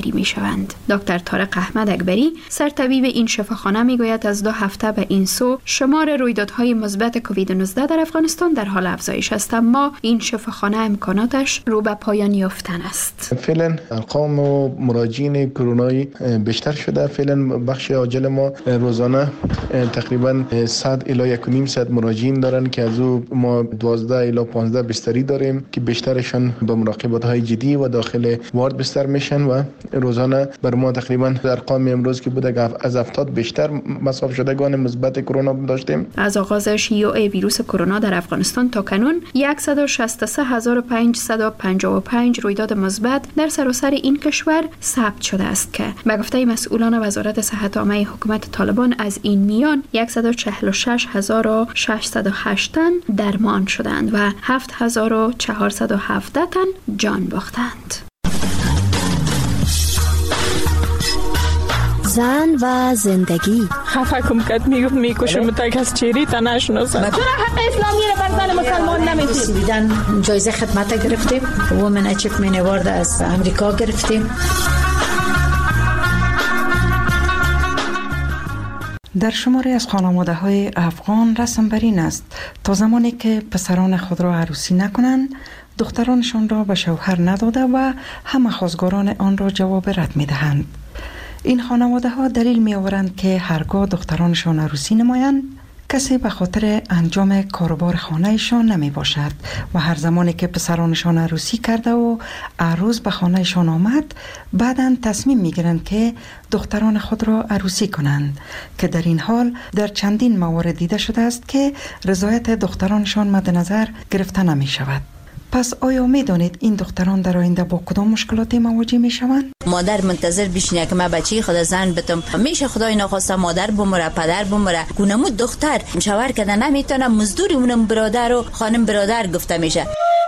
مبتری می شوند. دکتر طارق احمد اکبری سرطبیب این شفاخانه می گوید از دو هفته به این سو شمار رویدادهای مثبت کووید نوزده در افغانستان در حال افزایش است، اما این شفاخانه امکاناتش رو به پایان یافتن است. فعلا ارقام و مراجعین کرونایی بیشتر شده. فعلا بخش عاجل ما روزانه تقریبا صد الی یک و نیم صد مراجعین دارن که از او ما دوازده الی پانزده بستری داریم که بیشترشان به مراقبت های جدی و داخل وارد بستر میشن و روزانه بر ما تقریبا ارقام امروز که بوده از هفتاد بیشتر مصاب شدگان مثبت کرونا داشتیم. از آغاز شیوع ویروس کرونا در افغانستان تا کنون صد و شصت و سه هزار و پانصد و پنجاه و پنج رویداد مثبت در سراسر این کشور ثبت شده است که به گفته مسئولان وزارت صحت عامه حکومت طالبان از این میان صد و چهل و شش هزار و ششصد و هشت تن درمان شدند و هفت هزار و چهارصد و هفده تن جان باختند. زن و زندگی خفه کم کد میگفت میکشم تا کس چیری تا نشناسد. چرا حق اسلامی رو بر زن مسلمان نمیدید؟ سویدن جایزه خدمت گرفتیم، وومن اچیومنت اوارد از امریکا گرفتیم. در شماری از خانواده های افغان رسم بر این است تا زمانی که پسران خود را عروسی نکنند دخترانشان را به شوهر نداده و همه خواستگاران آن را جواب رد می دهند. این خانواده ها دلیل می آورند که هرگاه دخترانشان عروسی نمایند کسی به خاطر انجام کاروبار خانهشان نمی باشد و هر زمانی که پسرانشان عروسی کرده و عروس به خانهشان آمد بعداً تصمیم می گیرند که دختران خود را عروسی کنند که در این حال در چندین موارد دیده شده است که رضایت دخترانشان مد نظر گرفته نمی شود. پس آیا می دانید این دختران در آینده با کدام مشکلاتی مواجه می شوند؟ مادر منتظر بشینه که من بچه خود زن بتم، میشه خدای نخواسته مادر بمره پدر بمره گونمود دختر شوهر کده نمیتونه مزدوری اونم برادر و خانم برادر گفته میشه.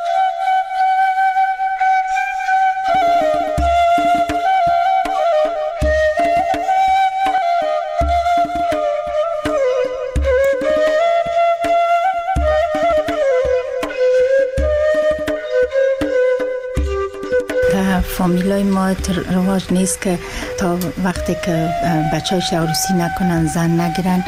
فامیلای ما رواج نیست که تا وقتی که بچه‌هاش عروسی نکنن زن نگیرن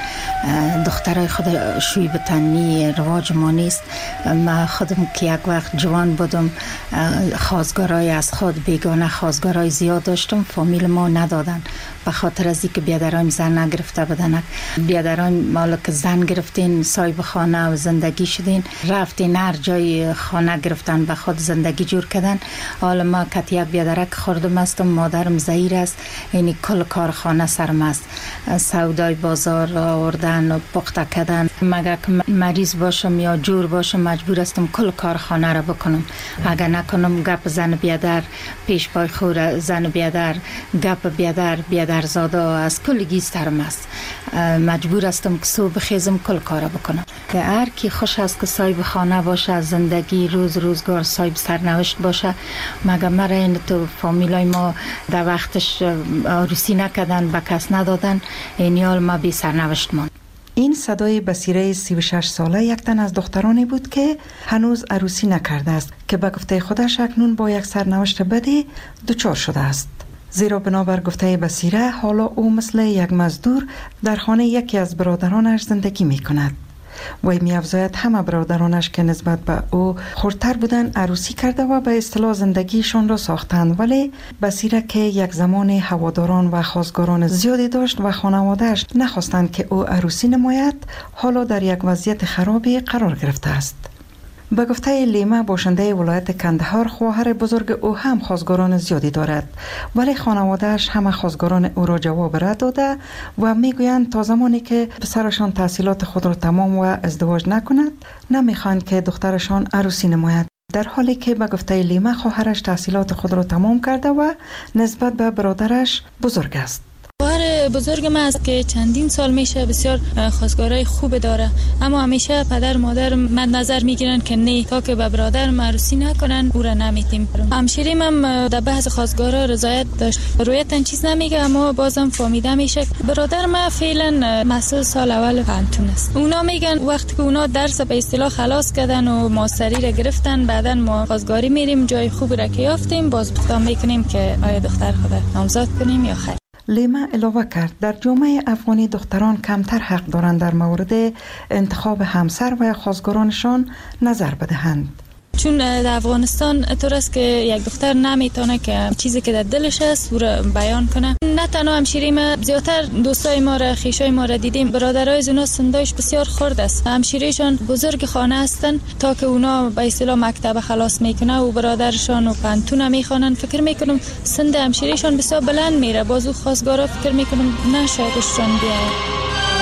دخترای خود شوی بتنی رواج ما نیست. ما خودم که یک وقت جوان بودم خواستگارای از خود بیگانه خواستگارای زیاد داشتم، فامیل ما ندادن به خاطر از اینکه بیادران زن نگرفته بودن. بیادران مالا که زن گرفتین صاحب خانه و زندگی شدین رفتین هر جای خانه گرفتن به خود زندگی جور کردن. حالا ما کت یک بیادرک خوردم استم، مادرم زهیر است، یعنی کل کارخانه سرم است، سودای بازار آوردن و پخته کردن. مگر که مریض باشم یا جور باشم مجبور استم کل کارخانه را بکنم. اگر نکنم گپ زن بیادر پیش پای خور زن بیادر گپ بیادر بیادر زاده از کل گیز سرم است. مجبور استم که صبح خیزم کل کار بکنم. که هر کی خوش است که صاحب خانه باشه، زندگی روز روزگار صاحب سرنوشت باشه. مگر مرا این تو فامیلای ما در وقتش عروسی نکردن به کس ندادن، این حال ما بی سرنوشت ماند. این صدای بصیره سی و شش ساله یک تن از دخترانی بود که هنوز عروسی نکرده است که به گفته خودش اکنون با یک سرنوشت بدی دچار شده است. زیرا بنابر گفته بصیره حالا او مثل یک مزدور در خانه یکی از برادرانش زندگی می کند. وی می افزاید همه برادرانش که نسبت به او خردتر بودن عروسی کرده و به اصطلاح زندگیشان را ساختند، ولی بصیره که یک زمان هواداران و خواستگاران زیادی داشت و خانواده‌اش نخواستند که او عروسی نماید حالا در یک وضعیت خرابی قرار گرفته است. به گفته لیما باشنده ولایت کندهار خواهر بزرگ او هم خواستگاران زیادی دارد، ولی خانواده‌اش همه خواستگاران او را جواب رد داده و میگویند تا زمانی که پسرشان تحصیلات خود را تمام و ازدواج نکند نمیخواهند که دخترشان عروسی نماید. در حالی که به گفته لیما خواهرش تحصیلات خود را تمام کرده و نسبت به برادرش بزرگ است. خواهر برادر بزرگ من است که چندین سال میشه بسیار خواستگارای خوب داره، اما همیشه پدر مادر مد نظر میگیرن که نه، تا که به برادر عروسی نکنن او را نمیتیم. همشیریم هم در بحث خواستگارا رضایت داشت، رویتن چیز نمیگه، اما بازم فهمیده میشه. برادر ما فعلا مسئول سال اول پانتون است. اونا میگن وقتی که اونا درس به اصطلاح خلاص کردن و ماستری را گرفتن، بعداً ما خواستگاری میریم جای خوبی را که یافتیم، باز اقدام میکنیم که آیا دختر خود نامزد کنیم یا خیر. لیما علاوه کرد در جامعه افغانی دختران کمتر حق دارند در مورد انتخاب همسر و خواستگارانشان نظر بدهند. چون در افغانستان طور است که یک دختر نمیتونه که چیزی که در دلش است او را بیان کنه. نه تنها همشیری ما، زیادتر دوستای ما را، خویشای ما را دیدیم، برادرای از اونا سندایش بسیار خرد است. همشیریشان بزرگ خانه هستن تا که اونا به اصطلاح مکتب خلاص میکنه و برادرشان و پانتون میخوانن. فکر میکنم سند همشیریشان بسیار بلند میره، بازو خواستگارا فکر میکنم نه شایدشان بیاد.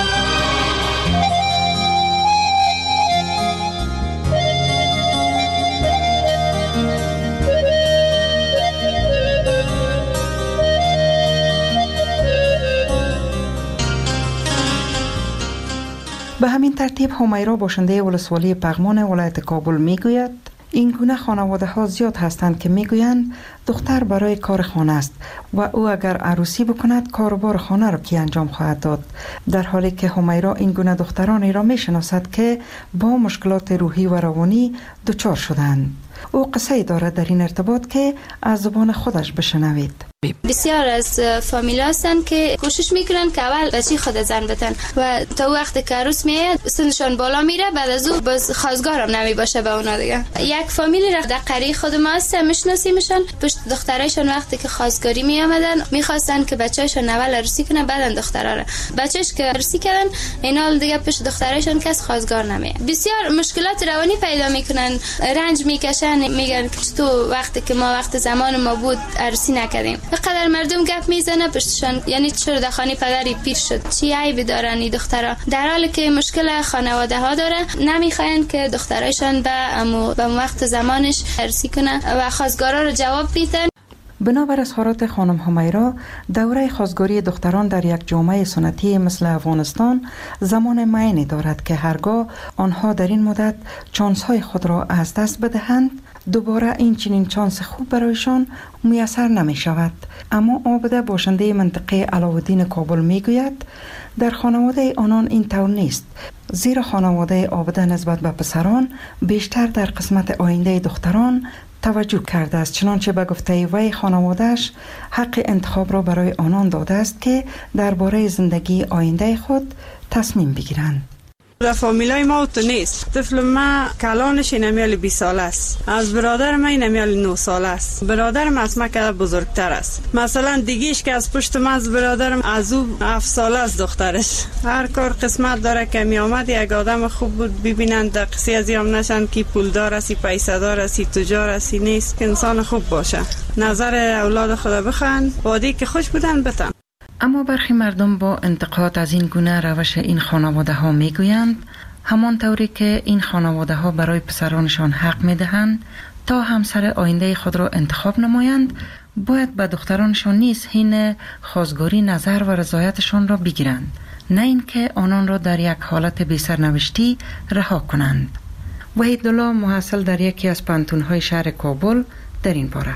به همین ترتیب همیرا باشنده ولسوالی پغمان ولایت کابل میگوید این گونه خانواده ها زیاد هستند که میگویند دختر برای کار خانه است و او اگر عروسی بکند کاربار خانه را کی انجام خواهد داد، در حالی که همیرا این گونه دخترانی را میشناسد که با مشکلات روحی و روانی دچار شدند. او قصه دارد در این ارتباط که از زبان خودش بشنوید. بسیار از فامیل هستن که کوشش میکنن که اول بچه خود زن بتن و تا وقتی که عروس میاد سنشان بالا میره، بعد از اون باز خواستگارم نمی باشه به اونا دیگه. یک فامیلی را در قریه خود ما هست میشناسیمشان، پشت دخترایشان وقتی که خواستگاری می آمدن میخواستن که بچه‌شون اول عروسی کنه بعد دخترا را. بچه‌ش که عروسی کردن اینا دیگه پشت دخترایشان کس خواستگار نمیاد. بسیار مشکلات روانی پیدا میکنن، رنج میکشن، میگن که تو وقتی که ما وقت زمان ما بود عروسی نکردیم. قدر مردم گپ میزنه پشتشان، یعنی چرا در خانه پدری پیر شد، چی عیبی دارن این دخترها، در حالی که مشکل خانواده ها داره، نمیخواین که دخترایشان به امو به وقت زمانش عروسی کنه و خواستگارا رو جواب میدن. بنابر اظهارات خانم همیرا، دوره خواستگاری دختران در یک جامعه سنتی مثل افغانستان زمان معینی دارد که هرگاه آنها در این مدت چانس‌های خود را از دست بدهند دوباره این چنین چانس خوب برایشان میسر نمی شود. اما عابده باشنده منطقه علاءالدین کابل می گوید در خانواده آنان این طور نیست، زیرا خانواده عابده نسبت به پسران بیشتر در قسمت آینده دختران توجه کرده است، چنانچه به گفته وی خانوادهش حق انتخاب را برای آنان داده است که درباره زندگی آینده خود تصمیم بگیرند. در فامیلای ما تو نیست. طفل ما کلانش اینمیال بیست سال است، از برادر ما اینمیال نه سال است. برادرم از ما که بزرگتر است. مثلا دیگیش که از پشت من از برادرم از او هفت سال است دخترش. هر کار قسمت داره که می آمد یک آدم خوب بود ببینند در قصی از یام نشن که پولدار است، پیسه دار است، تجار است، نیست که انسان خوب باشه. نظر اولاد خدا بخوان، بادی که خوش بودن بتن. اما برخی مردم با انتقاد از این گونه روش این خانواده ها می گویند همان طوری که این خانواده ها برای پسرانشان حق می دهند تا همسر آینده خود را انتخاب نمایند، باید به دخترانشان نیز حین خواستگاری نظر و رضایتشان را بگیرند، نه اینکه آنان را در یک حالت بی سرنوشتی رها کنند. وحیدالله محصل در یکی از پانتون‌های شهر کابل در این باره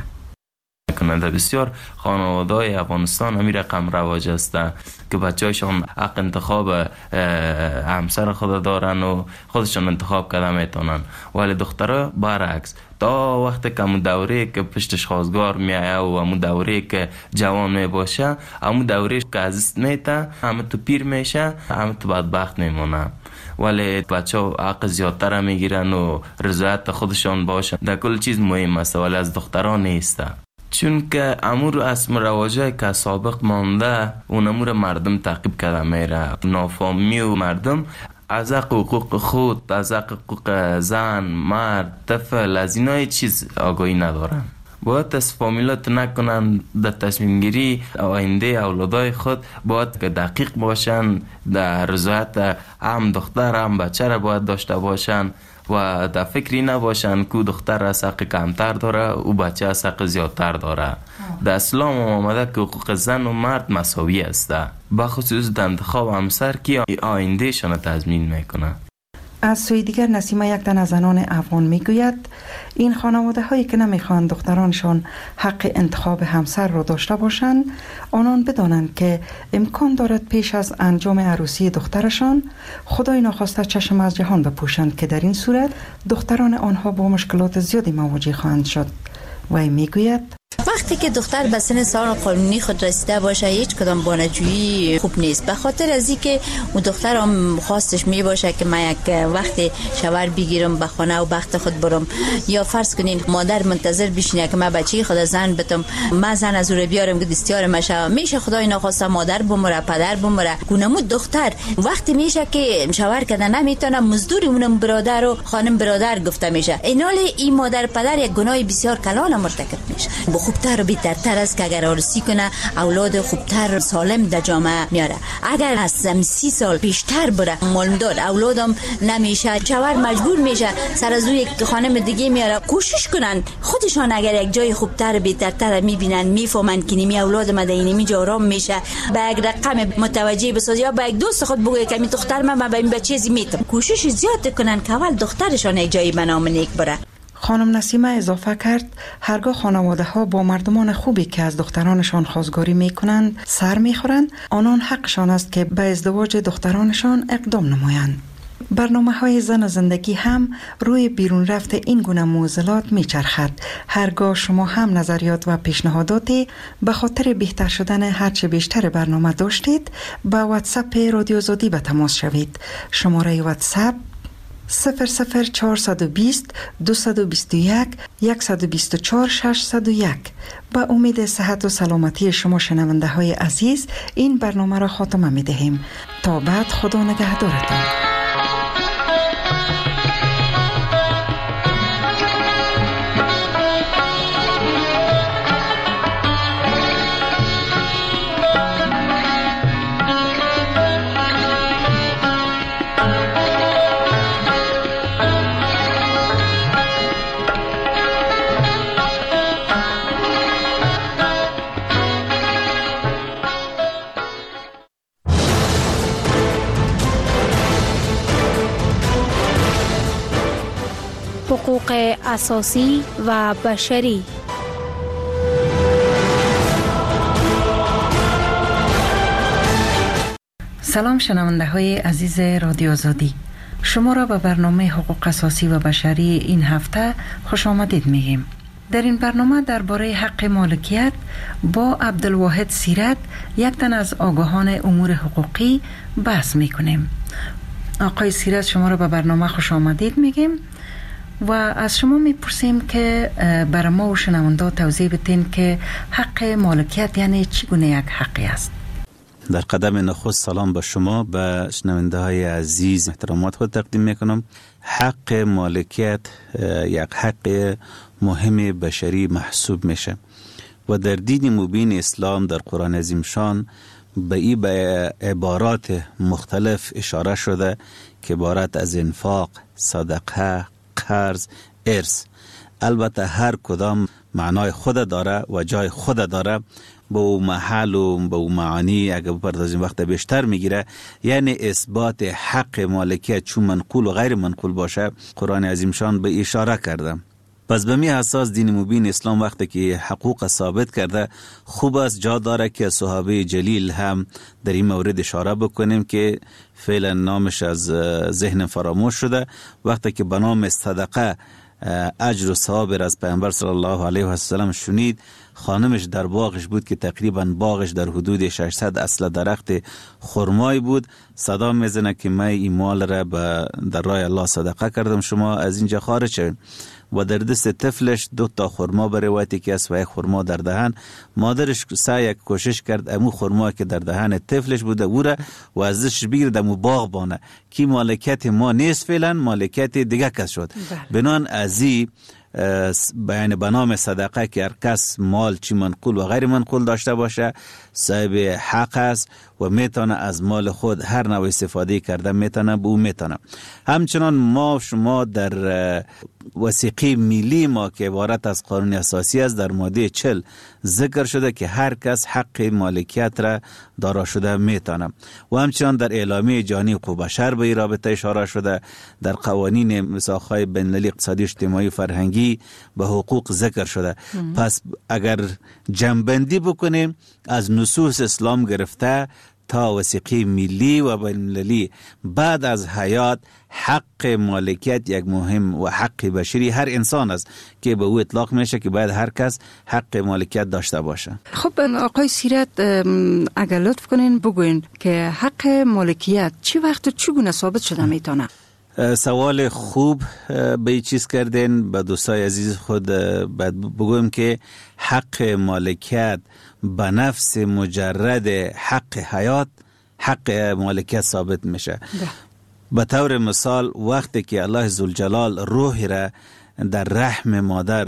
کننده بسیار خانواده‌های افغانستان همین رقم رواج است که بچه‌هاشون حق انتخاب همسر خود دارن و خودشون انتخاب کردن میتونن، ولی دخترها برعکس تا وقتی که همون دوره که پشتش خواستگار میایه و همون دوره که جوان میباشه، همون دوره که عزیز میته، همه تو پیر میشه، همه تو بدبخت میمونه. ولی بچه ها حق زیادتر میگیرن و رضایت خودشون باشه در کل چیز مهم است، ولی از دختران نیسته. چون که امور اسم رواجه که سابق مانده اون امور مردم تعقیب کرده میره، نافهمی و مردم از حقوق خود، از حقوق زن، مرد، طفل، از اینا چیز آگاهی ندارن. باید از فامیلات نکنن در تصمیم گیری آینده اولادای خود، باید که دقیق باشن در رضایت هم دختر هم بچه را باید داشته باشن و در فکری نباشن که دختر از حق کمتر داره و بچه از حق زیادتر داره. در اسلام آمده که حقوق زن و مرد مساوی است، بخصوص در انتخاب همسر که آینده شان تضمین میکنه. از سوی دیگر نسیمه یک تن از زنان افغان میگوید این خانواده هایی که نمیخوان دخترانشان حق انتخاب همسر را داشته باشند، آنان بدانند که امکان دارد پیش از انجام عروسی دخترشان خدای ناخواسته چشم از جهان بپوشند که در این صورت دختران آنها با مشکلات زیادی مواجه خواهند شد. وی میگوید وقتی که دختر به سن سال قانونی خود رسیده باشه هیچ کدام بانجویی خوب نیست، به خاطر از اینکه اون دختر هم خواستش می باشه که من یک وقت شوهر بگیرم به خانه و بخت خود برم، یا فرض کنین مادر منتظر بشینه که من بچه خود زن بتم، من زن از اون بیارم که دستیار مشه، میشه خدای ناخواسته مادر بمره پدر بمره، گونمود دختر وقتی میشه که شوهر کده نمیتونه مزدوری اونم برادر و خانم برادر گفته میشه، اینال این مادر پدر یک گناه بسیار کلان مرتکب میشه. خوبتر و بهترتر است که اگر عروسی کنه اولاد خوبتر سالم در جامعه میاره. اگر از سی سال پیشتر بره معلومدار اولادم نمیشه، شوهر مجبور میشه سر از یک خانم دیگه میاره. کوشش کنن خودشان اگر یک جای خوبتر و بهترتر میبینن میفهمن که نمی اولاد ما در اینمی جا آرام میشه، با یک رقم متوجه بساز یا با یک دوست خود بگه که می دختر من به این بچه چیزی میتم، کوشش زیاد کنن که اول دخترشان یک جایی به نام نیک بره. خانم نسیمه اضافه کرد هرگاه خانواده ها با مردمان خوبی که از دخترانشان خواستگاری می کنند سر می خورند، آنان حقشان است که به ازدواج دخترانشان اقدام نمایند. برنامه های زن زندگی هم روی بیرون رفت این گونه معضلات می چرخد. هرگاه شما هم نظریات و پیشنهاداتی به خاطر بهتر شدن هرچه بیشتر برنامه داشتید، با واتساپ رادیو آزادی به تماس شوید. شماره واتساپ صفر صفر چهارصد و بیست دویست و بیست و یک صد و بیست و چهار ششصد و یک. با امید صحت و سلامتی شما شنونده های عزیز این برنامه را خاتمه می دهیم. تا بعد خدا نگهدارتان. حقوق اساسی و بشری. سلام شنونده های عزیز رادیو آزادی، شما را به برنامه حقوق اساسی و بشری این هفته خوش آمدید میگیم. در این برنامه درباره حق مالکیت با عبدالواحد سیرت، یک تن از آگاهان امور حقوقی، بحث میکنیم. آقای سیرت شما را به برنامه خوش آمدید میگیم و از شما میپرسیم که برای ما و شنونده توضیح بدین که حق مالکیت یعنی چگونه یک حقی است. در قدم نخست سلام به شما، به شنونده های عزیز احترامات خود تقدیم میکنم. حق مالکیت یک حق مهم بشری محسوب میشه و در دین مبین اسلام در قرآن عظیم شان به این به عبارات مختلف اشاره شده که عبارت از انفاق، صدقه، قرض، ارث. البته هر کدام معنای خود داره و جای خود داره، با او محل و با او معانی اگر بپردازیم وقت بیشتر میگیره. یعنی اثبات حق مالکیت چون منقول و غیر منقول باشه قرآن عظیم شان به اشاره کرده. پس به می اساس دین مبین اسلام وقتی که حقوق ثابت کرده، خوب است جا داره که صحابه جلیل هم در این مورد اشاره بکنیم که فعلا نامش از ذهن فراموش شده. وقتی که به نام صدقه اجر و ثواب از پیامبر صلی الله علیه و سلم شنید، خانمش در باغش بود که تقریبا باغش در حدود ششصد اصل درخت خرمای بود. صدا میزنه که من این مال را در راه الله صدقه کردم، شما از اینجا خارج شوید. و در دست طفلش دو تا خرما به روایتی که است و یک خرما در دهن. مادرش سعی کوشش کرد امو خرما که در دهن طفلش بوده او را و ازش بگیرد امو باغ بانه، کی مالکیت ما نیست، فعلا مالکیت دیگه کس شد. بنان ازی بیان به نام صدقه که هر کس مال چی منقول و غیر منقول داشته باشه صاحب حق است و میتونه از مال خود هر نوع استفاده کرده میتونه به او میتونه. همچنان ما شما در وثیقه ملی ما که عبارت از قانون اساسی است در ماده چهل ذکر شده که هر کس حق مالکیت را دارا شده میتونه و همچنان در اعلامیه جهانی حقوق بشر به این رابطه اشاره شده. در قوانین میثاق‌های بین‌المللی اقتصادی اجتماعی و فرهنگی به حقوق ذکر شده. ام. پس اگر جمع‌بندی بکنیم از نصوص اسلام گرفته تا وثیقه ملی و بین‌المللی بعد از حیات حق مالکیت یک مهم و حق بشری هر انسان است که به او اطلاق میشه که باید هر کس حق مالکیت داشته باشه. خب آقای سیرت اگر لطف کنین بگوین که حق مالکیت چی وقت چگونه ثابت شده میتونه؟ سوال خوب به این چیز کردین. به دوستای عزیز خود بگویم که حق مالکیت به نفس مجرد حق حیات حق مالکیت ثابت میشه. به طور مثال وقتی که الله ذوالجلال روح را در رحم مادر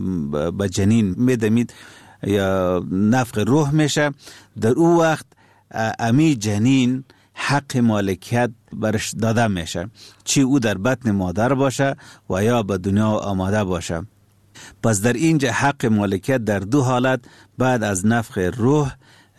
به جنین میدمید یا نفخ روح میشه، در او وقت امی جنین حق مالکیت برش داده میشه، چی او در بطن مادر باشه و یا به دنیا آماده باشه. پس در اینجا حق مالکیت در دو حالت بعد از نفخ روح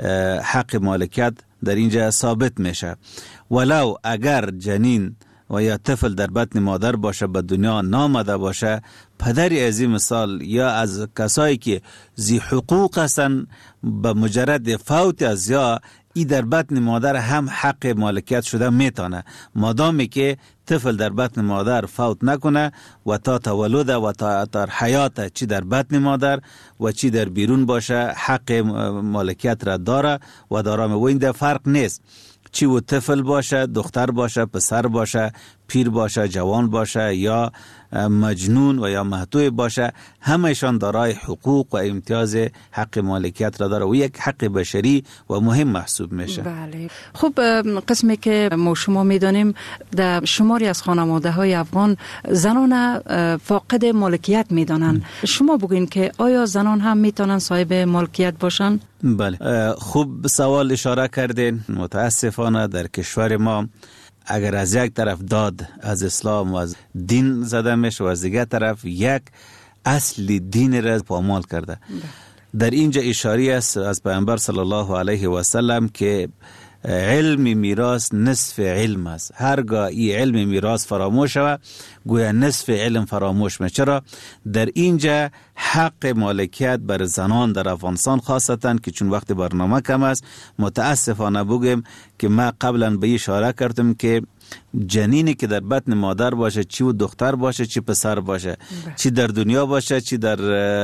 حق مالکیت در اینجا ثابت میشه. ولو اگر جنین و یا طفل در بطن مادر باشه به دنیا نامده باشه، پدری از این مثال یا از کسایی که زی حقوق هستن به مجرد فوت از یا ای در بطن مادر هم حق مالکیت شده میتونه، مادامی که طفل در بطن مادر فوت نکنه و تا تولد و تا تا حیات چی در بطن مادر و چی در بیرون باشه حق مالکیت را داره و دارم. و این در فرق نیست چی و طفل باشه، دختر باشه، پسر باشه، پیر باشه، جوان باشه یا مجنون و یا محتوی باشه، همهشان دارای حقوق و امتیاز حق مالکیت را داره و یک حق بشری و مهم محسوب میشه. بله. خب قسمی که ما شما میدانیم در شماری از خانواده های افغان زنان فاقد مالکیت میدانند. شما بگوین که آیا زنان هم میتونن صاحب مالکیت باشن؟ بله. خوب سوال اشاره کردین. متاسفانه در کشور ما اگر از یک طرف داد از اسلام و از دین زده میشه و از دیگر طرف یک اصل دین را پامال کرده. در اینجا اشاره است از پیامبر صلی الله علیه و سلم که علم میراث نصف علم است. هرگاه این علم میراث فراموش شود گویا نصف علم فراموش میشه. چرا؟ در اینجا حق مالکیت بر زنان در افغانستان خاصتا که چون وقت برنامه کم است متاسفانه بگم که ما قبلا به اشاره کردم که جنینی که در بطن مادر باشه، چی و دختر باشه چی پسر باشه، چی در دنیا باشه چی در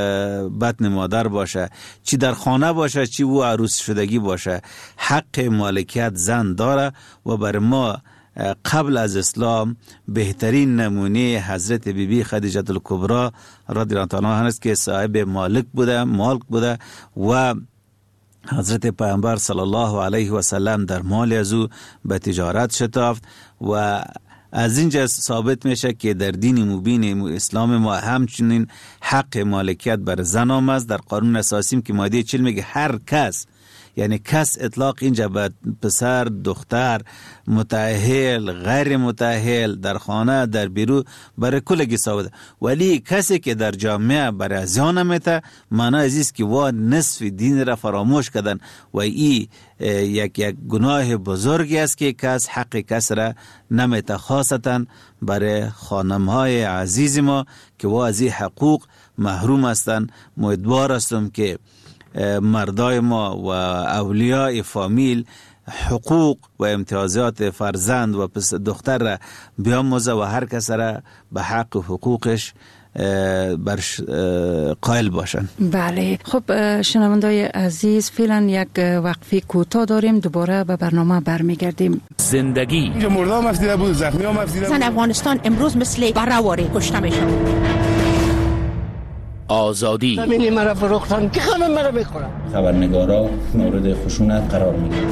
بطن مادر باشه، چی در خانه باشه چی و عروس شدگی باشه، حق مالکیت زن داره. و بر ما قبل از اسلام بهترین نمونه حضرت بی بی خدیجه الکبری رضی الله عنها است که صاحب مالک بوده مالک بوده و حضرت پیامبر صلی الله علیه و سلم در مال از او به تجارت شتافت و از اینجا ثابت میشه که در دین مبین اسلام ما همچنین حق مالکیت بر زن آمد. در قانون اساسی که ماده چهل میگه هر کس، یعنی کس اطلاق اینجا به پسر، دختر، متأهل، غیر متأهل، در خانه، در بیرون برای کلگی ثابت. ولی کسی که در جامعه برای زیان میته معنی عزیز که وا نصف دین را فراموش کردن و ای یک یک گناه بزرگی است که کس حق کس را نمیته، خاصتا برای خانمهای عزیز ما که وا از این حقوق محروم هستند. امیدوار هستم که مردای ما و اولیاء فامیل حقوق و امتیازات فرزند و دختر را بیاموزه و هر کس را به حق و حقوقش برش قائل باشن. بله. خب شنوندای عزیز فعلا یک وقفه کوتاه داریم، دوباره به برنامه برمیگردیم. زندگی اینجا مرده هم افزیده بود، زخمی هم افزیده بود. زن افغانستان امروز مثل برهواره کشته میشه. آزادی زمینی مرا فروختن که خانم مرا بخورم. خبرنگارا مورد خشونت قرار میگیرن.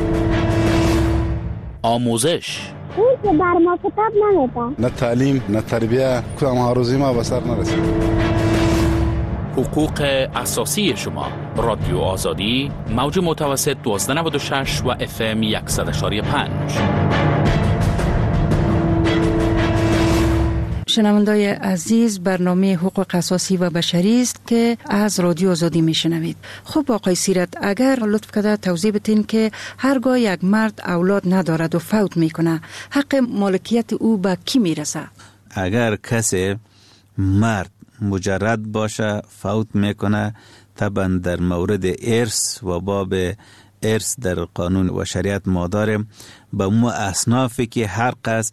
آموزش اون که بر ما کتاب نمیدن، نه تعلیم نه تربیه، کدام ها روزی ما به سر نرسید. حقوق اساسی شما. رادیو آزادی، موج متوسط دوازده نود و شش و اف ام صد و یک و پنج. شنوندای عزیز، برنامه حقوق اساسی و بشری است که از رادیو آزادی میشنوید. خب آقای سیرت، اگر لطف کرده توضیح بدین که هرگاه یک مرد اولاد ندارد و فوت میکنه، حق مالکیت او به کی میرسه؟ اگر کسی مرد مجرد باشه فوت میکنه، طبعا در مورد ارث و باب ارث در قانون و شریعت ما داریم به مو اصنافی که هر قصد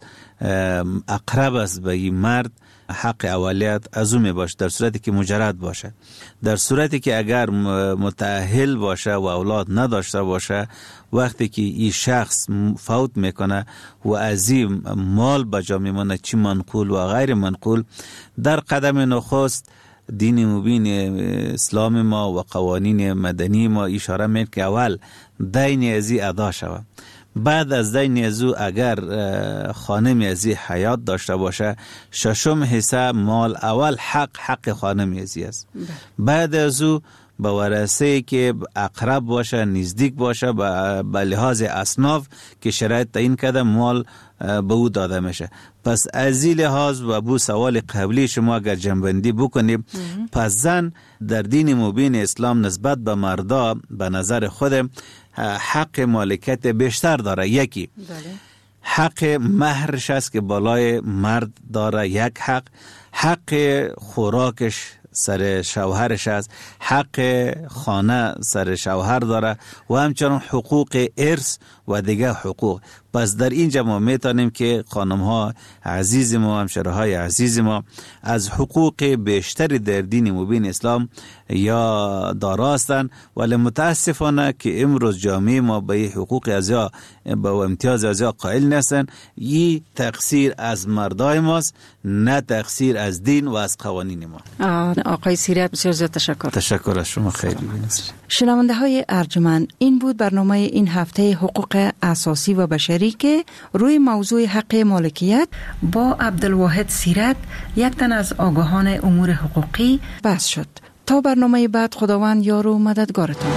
اقرب است به این مرد حق اولیت از او می باشه، در صورتی که مجرد باشه. در صورتی که اگر متأهل باشه و اولاد نداشته باشه، وقتی که این شخص فوت میکنه و از این مال بجا میمونه، چی منقول و غیر منقول، در قدم نخست دین مبین اسلام ما و قوانین مدنی ما اشاره میکنه که اول دین ازی ادا شود. بعد از دین ازو اگر خانم ازی حیات داشته باشه، ششم حصه مال اول حق حق خانم ازی است. بعد ازو به ورثه که اقرب باشه، نزدیک باشه، به لحاظ اصناف که شرایط تعیین کرده مال به او داده میشه. پس از این لحاظ و بو سوال قبلی شما اگر جنبندی بکنیم، پس زن در دین مبین اسلام نسبت به مردا به نظر خود حق مالکیت بیشتر داره. یکی بله. حق مهرش است که بالای مرد داره، یک حق حق خوراکش سر شوهرش است، حق خانه سر شوهر داره و همچنان حقوق ارث و دیگه حقوق. پس در اینجا ما میتونیم که خانم ها عزیز ما، همشره های عزیز ما از حقوق بیشتری در دین مبین اسلام یا داراستن، ولی متاسفانه که امروز جامعه ما به حقوق ازیا با امتیاز ازیا قائل نیستن. این تقصیر از مردای ماست، نه تقصیر از دین و از قوانین ما. آقای سیرت بسیار زیاد تشکر. تشکر از شما، خیلی بینست. شنونده های ارجمند، این بود برنامه این هفته حقوق اساسی و بشری که روی موضوع حق مالکیت با عبدالواحد سیرت، یک تن از آگاهان امور حقوقی، بحث شد. تا برنامه بعد، خداوند یار و مددگارتان.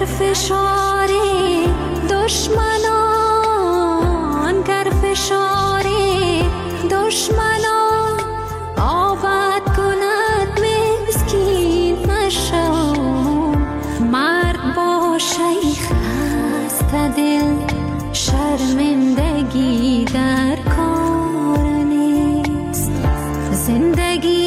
گر فشار دشمنان گر فشار دشمنان آباد کند مسکین نشو مرد باشه خسته دل شرمندگی در کار نیست زندگی